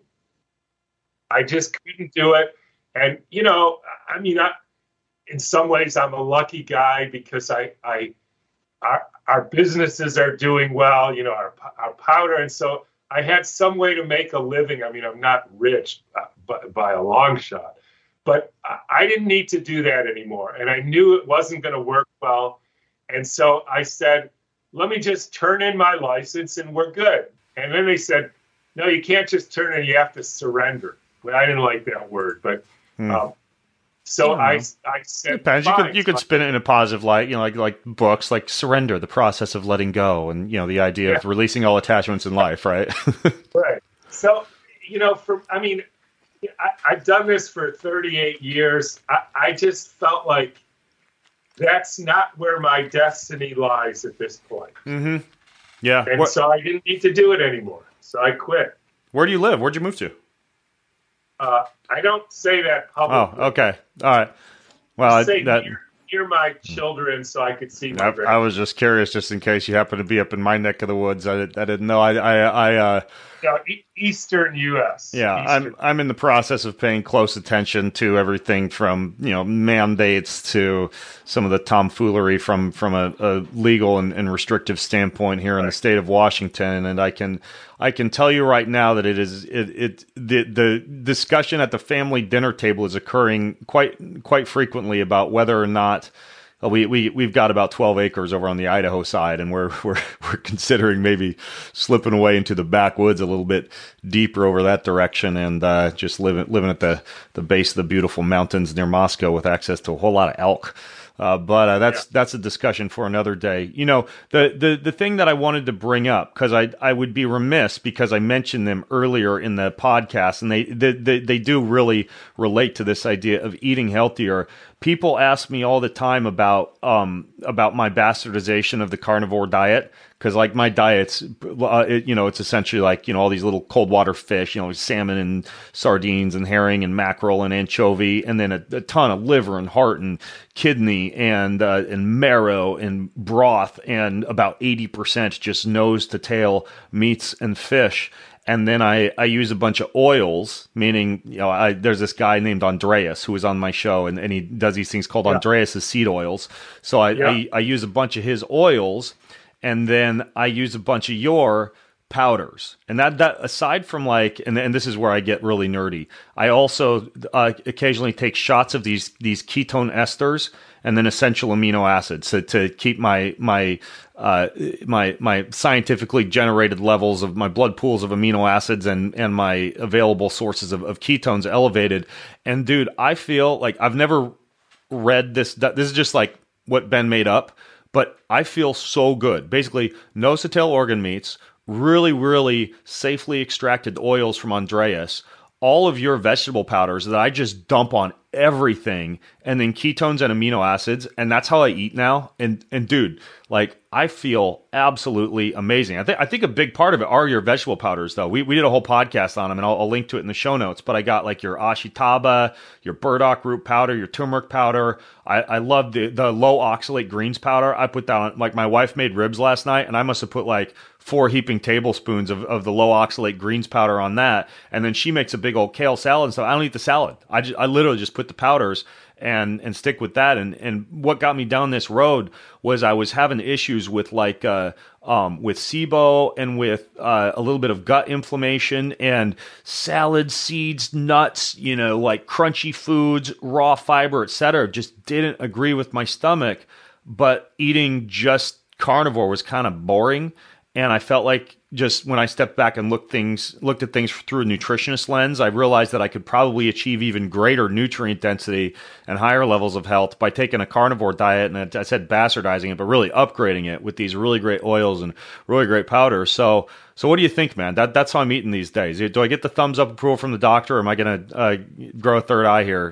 I just couldn't do it. And, you know, I mean, I, in some ways, I'm a lucky guy because I, I, our, our businesses are doing well, you know, our, our powder. And so I had some way to make a living. I mean, I'm not rich uh, by, by a long shot, but I, I didn't need to do that anymore. And I knew it wasn't going to work well. And so I said, let me just turn in my license and we're good. And then they said, no, you can't just turn in, you have to surrender. Well, I didn't like that word, but Hmm. um, so I, I said, Depends. You fine. could you could spin it in a positive light, you know, like like books, like Surrender, the process of letting go, and you know the idea Yeah. of releasing all attachments in life, right? Right. So, you know, for I mean, I, I've done this for thirty-eight years. I, I just felt like that's not where my destiny lies at this point. mm-hmm. Yeah. And Where, so I didn't need to do it anymore. So I quit. where do you live? Where'd you move to? Uh, I don't say that Oh, publicly. okay. All right. Well, I I, say that. near, near my children so I could see my I, I grandchildren. was just curious, just in case you happen to be up in my neck of the woods. I, did- I didn't know. I, I, I uh, No, e- Eastern U S. yeah, Eastern. I'm, I'm in the process of paying close attention to everything from you know mandates to some of the tomfoolery from from a, a legal and, and restrictive standpoint here in the state of Washington, and I can, I can tell you right now that it is it, it the the discussion at the family dinner table is occurring quite quite frequently about whether or not. Uh, We we we've got about twelve acres over on the Idaho side, and we're we're we're considering maybe slipping away into the backwoods a little bit deeper over that direction, and uh, just living living at the the base of the beautiful mountains near Moscow with access to a whole lot of elk. Uh, but uh, that's Yeah. that's a discussion for another day. You know, the the the thing that I wanted to bring up, because I I would be remiss because I mentioned them earlier in the podcast, and they they they, they do really relate to this idea of eating healthier. People ask me all the time about um about my bastardization of the carnivore diet, because like my diet's uh, it, you know it's essentially like you know all these little cold water fish, you know salmon and sardines and herring and mackerel and anchovy, and then a, a ton of liver and heart and kidney and uh, and marrow and broth, and about eighty percent just nose to tail meats and fish. And then I, I use a bunch of oils, meaning, you know, I, there's this guy named Andreas who was on my show, and, and he does these things called Yeah. Andreas's seed oils. So I, Yeah. I, I use a bunch of his oils, and then I use a bunch of your powders. And that, that aside from like, and, and this is where I get really nerdy, I also uh, occasionally take shots of these, these ketone esters and then essential amino acids to, to keep my, my, uh, my, my scientifically generated levels of my blood pools of amino acids and, and my available sources of, of ketones elevated. And dude, I feel like I've never read this. This is just like what Ben made up, but I feel so good. Basically, nose to tail organ meats, really, really safely extracted oils from Andreas, all of your vegetable powders that I just dump on everything, and then ketones and amino acids, and that's how I eat now. And and dude, like I feel absolutely amazing. I think I think a big part of it are your vegetable powders, though. We we did a whole podcast on them, and I'll, I'll link to it in the show notes. But I got like your ashitaba, your burdock root powder, your turmeric powder. I, I love the the low oxalate greens powder. I put that on. Like my wife made ribs last night, and I must have put like four heaping tablespoons of, of the low oxalate greens powder on that. And then she makes a big old kale salad and stuff. I don't eat the salad. I just I literally just put the powders and and stick with that. And and what got me down this road was I was having issues with like uh um with SIBO and with uh, a little bit of gut inflammation, and salad, seeds, nuts, you know, like crunchy foods, raw fiber, et cetera, just didn't agree with my stomach. But eating just carnivore was kind of boring. And I felt like just when I stepped back and looked things looked at things through a nutritionist lens, I realized that I could probably achieve even greater nutrient density and higher levels of health by taking a carnivore diet, and I said bastardizing it, but really upgrading it with these really great oils and really great powders. So, so what do you think, man? That that's how I'm eating these days. Do I get the thumbs up approval from the doctor, or am I going to uh, grow a third eye here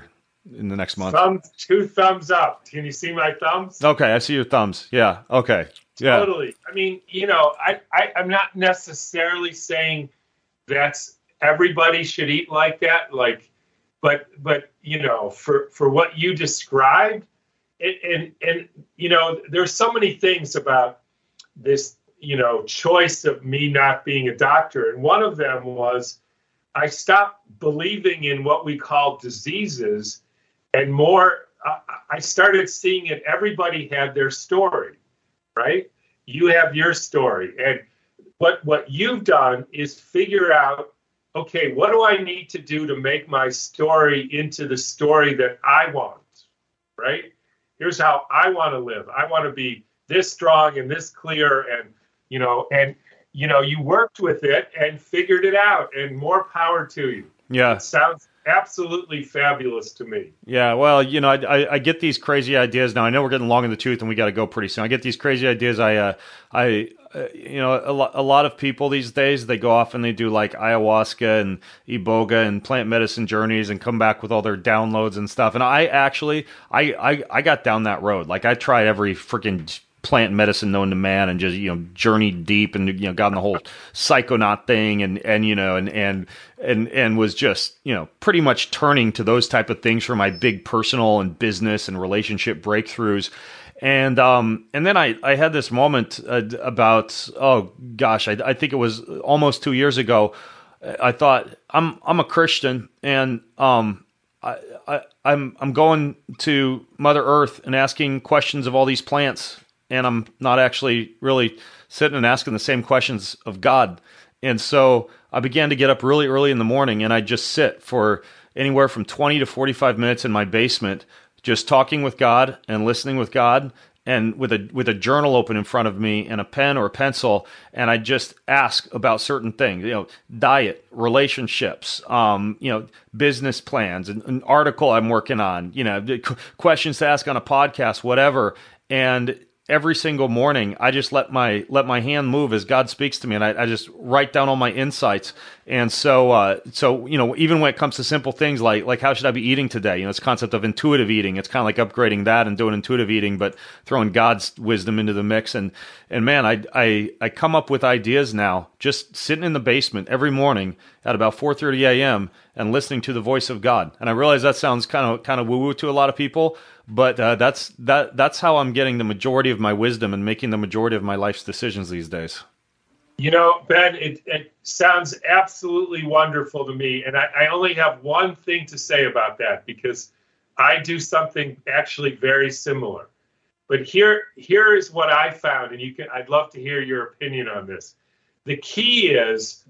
in the next month? Thumb, two thumbs up. Can you see my thumbs? Okay, I see your thumbs. Yeah. Okay. Yeah. Totally. I mean, you know, I, I I'm not necessarily saying that's everybody should eat like that. Like, but but you know, for for what you described, it, and and you know, there's so many things about this, you know, choice of me not being a doctor, and one of them was I stopped believing in what we call diseases, and more, uh, I started seeing it. Everybody had their story, right? You have your story, and what what you've done is figure out, okay, what do I need to do to make my story into the story that I want, right? Here's how I want to live. I want to be this strong and this clear, and you know, and you know, you worked with it and figured it out, and more power to you. Yeah. It sounds absolutely fabulous to me. Yeah, well, you know, I, I, I get these crazy ideas now. I know we're getting long in the tooth, and we got to go pretty soon. I get these crazy ideas. I, uh, I, uh, you know, a, lo- a lot of people these days, they go off and they do like ayahuasca and iboga and plant medicine journeys and come back with all their downloads and stuff. And I actually, I, I, I got down that road. Like I tried every freaking plant medicine known to man and just, you know, journeyed deep and, you know, got in the whole psychonaut thing and, and, you know, and, and, and, and was just, you know, pretty much turning to those type of things for my big personal and business and relationship breakthroughs. And, um, and then I, I had this moment uh, about, oh gosh, I, I think it was almost two years ago. I thought I'm, I'm a Christian and, um, I, I, I'm, I'm going to Mother Earth and asking questions of all these plants, and I'm not actually really sitting and asking the same questions of God. And so I began to get up really early in the morning, and I'd just sit for anywhere from twenty to forty-five minutes in my basement, just talking with God and listening with God, and with a with a journal open in front of me and a pen or a pencil, and I'd just ask about certain things, you know, diet, relationships, um, you know, business plans, an, an article I'm working on, you know, questions to ask on a podcast, whatever. And every single morning, I just let my let my hand move as God speaks to me, and I, I just write down all my insights. And so, uh, so you know, even when it comes to simple things like like how should I be eating today? You know, this concept of intuitive eating. It's kind of like upgrading that and doing intuitive eating, but throwing God's wisdom into the mix. And and man, I I I come up with ideas now, just sitting in the basement every morning at about four thirty a.m. and listening to the voice of God. And I realize that sounds kind of kind of woo woo to a lot of people. But uh, that's that. That's how I'm getting the majority of my wisdom and making the majority of my life's decisions these days. You know, Ben, it, it sounds absolutely wonderful to me. And I, I only have one thing to say about that, because I do something actually very similar. But here, here is what I found, and you can. I'd love to hear your opinion on this. The key is,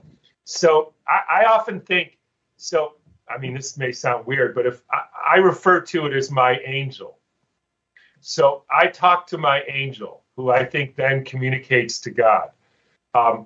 so I, I often think, so I mean, this may sound weird, but if I, I refer to it as my angel. So I talk to my angel, who I think then communicates to God. Um,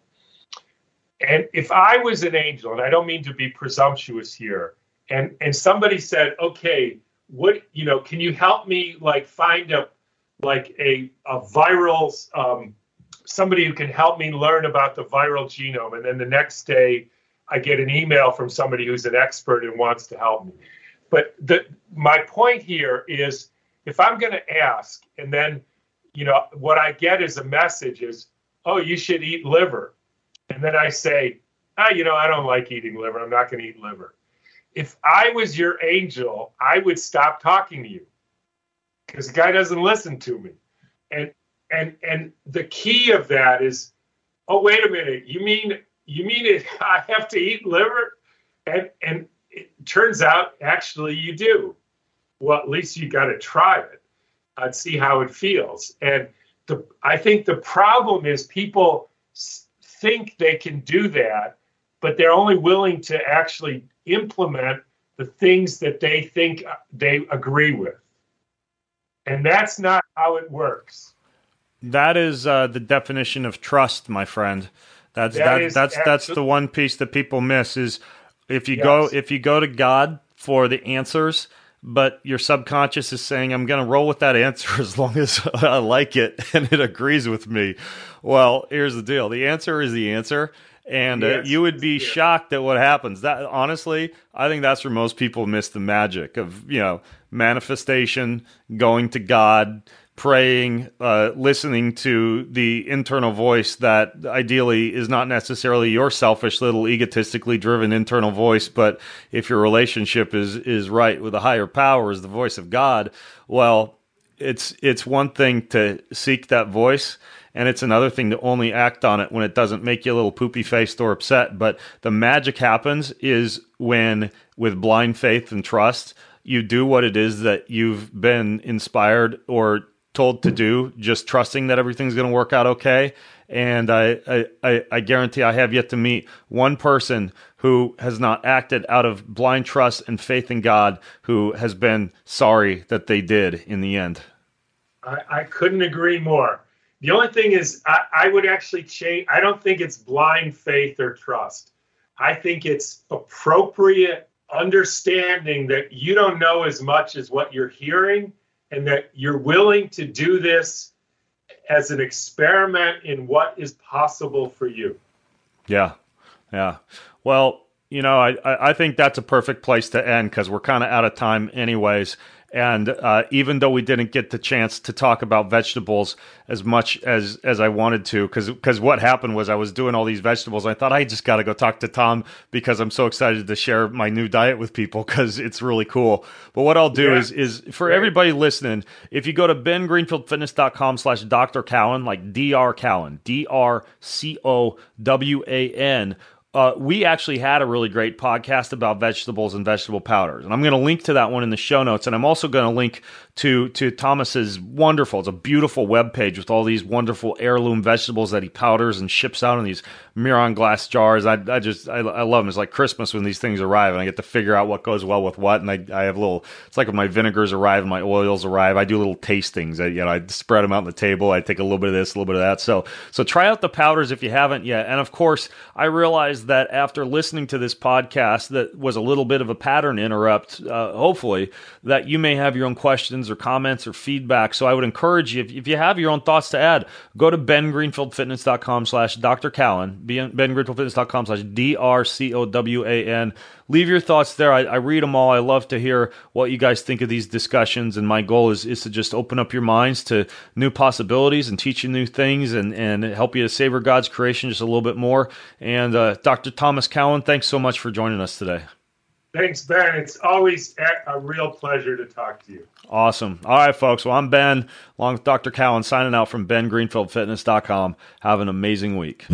and if I was an angel, and I don't mean to be presumptuous here, and, and somebody said, okay, what, you know, can you help me like find a, like a, a viral, um, somebody who can help me learn about the viral genome. And then the next day, I get an email from somebody who's an expert and wants to help me. But the my point here is, if I'm going to ask, and then, you know, what I get is a message is, oh, you should eat liver. And then I say, ah, you know, I don't like eating liver. I'm not going to eat liver. If I was your angel, I would stop talking to you, because the guy doesn't listen to me. And and and the key of that is, oh, wait a minute, you mean You mean it? I have to eat liver? And and it turns out, actually, you do. Well, at least you got to try it and see how it feels. And the I think the problem is people think they can do that, but they're only willing to actually implement the things that they think they agree with. And that's not how it works. That is uh, the definition of trust, my friend. That's that that, is that's absolute- that's the one piece that people miss is if you Yes. go if you go to God for the answers, but your subconscious is saying, I'm going to roll with that answer as long as I like it and it agrees with me. Well, here's the deal. The answer is the answer, And yes, uh, you would be yes. shocked at what happens. That honestly, I think that's where most people miss the magic of, you know, manifestation, going to God, praying, uh, listening to the internal voice that ideally is not necessarily your selfish little egotistically driven internal voice, but if your relationship is is right with a higher power, is the voice of God, well, it's it's one thing to seek that voice, and it's another thing to only act on it when it doesn't make you a little poopy faced or upset. But the magic happens is when, with blind faith and trust, you do what it is that you've been inspired or told to do, just trusting that everything's going to work out okay. And I, I, I guarantee I have yet to meet one person who has not acted out of blind trust and faith in God who has been sorry that they did in the end. I, I couldn't agree more. The only thing is, I, I would actually change. I don't think it's blind faith or trust. I think it's appropriate understanding that you don't know as much as what you're hearing, and that you're willing to do this as an experiment in what is possible for you. Yeah, yeah. Well, you know, I, I think that's a perfect place to end because we're kind of out of time anyways. And uh, even though we didn't get the chance to talk about vegetables as much as, as I wanted to, because because what happened was I was doing all these vegetables. I thought I just got to go talk to Tom because I'm so excited to share my new diet with people because it's really cool. But what I'll do yeah. is is for right. everybody listening, if you go to ben greenfield fitness dot com slash Doctor Cowan, like D R Cowan, D R C O W A N, Uh, we actually had a really great podcast about vegetables and vegetable powders. And I'm going to link to that one in the show notes. And I'm also going to link to to Thomas's wonderful, it's a beautiful webpage with all these wonderful heirloom vegetables that he powders and ships out in these Miron glass jars. I, I just, I, I love them. It's like Christmas when these things arrive and I get to figure out what goes well with what. And I, I have little, it's like when my vinegars arrive and my oils arrive, I do little tastings. I, you know, I spread them out on the table. I take a little bit of this, a little bit of that. So, so try out the powders if you haven't yet. And of course, I realized that after listening to this podcast that was a little bit of a pattern interrupt, uh, hopefully, that you may have your own questions or comments or feedback. So I would encourage you, if, if you have your own thoughts to add, go to ben greenfield fitness dot com slash Doctor Cowan, ben greenfield fitness dot com slash D R C O W A N. Leave your thoughts there. I, I read them all. I love to hear what you guys think of these discussions. And my goal is, is to just open up your minds to new possibilities and teach you new things and, and help you to savor God's creation just a little bit more. And uh, Doctor Thomas Cowan, thanks so much for joining us today. Thanks, Ben. It's always a real pleasure to talk to you. Awesome. All right, folks. Well, I'm Ben, along with Doctor Cowan, signing out from ben greenfield fitness dot com. Have an amazing week.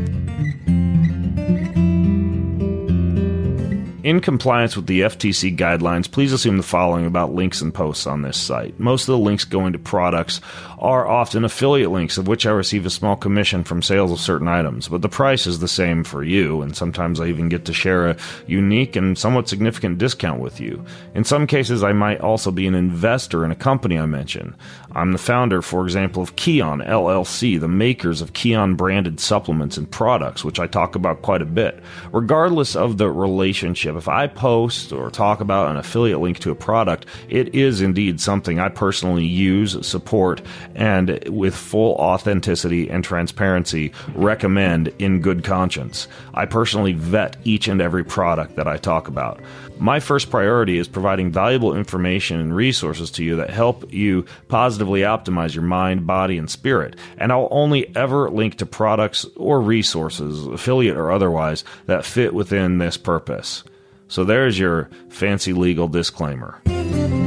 In compliance with the F T C guidelines, please assume the following about links and posts on this site. Most of the links going to products are often affiliate links, of which I receive a small commission from sales of certain items, but the price is the same for you, and sometimes I even get to share a unique and somewhat significant discount with you. In some cases, I might also be an investor in a company I mention. I'm the founder, for example, of Kion L L C, the makers of Kion-branded supplements and products, which I talk about quite a bit. Regardless of the relationship, if I post or talk about an affiliate link to a product, it is indeed something I personally use, support, and with full authenticity and transparency recommend in good conscience. I personally vet each and every product that I talk about. My first priority is providing valuable information and resources to you that help you positively optimize your mind, body, and spirit. And I'll only ever link to products or resources, affiliate or otherwise, that fit within this purpose. So there's your fancy legal disclaimer.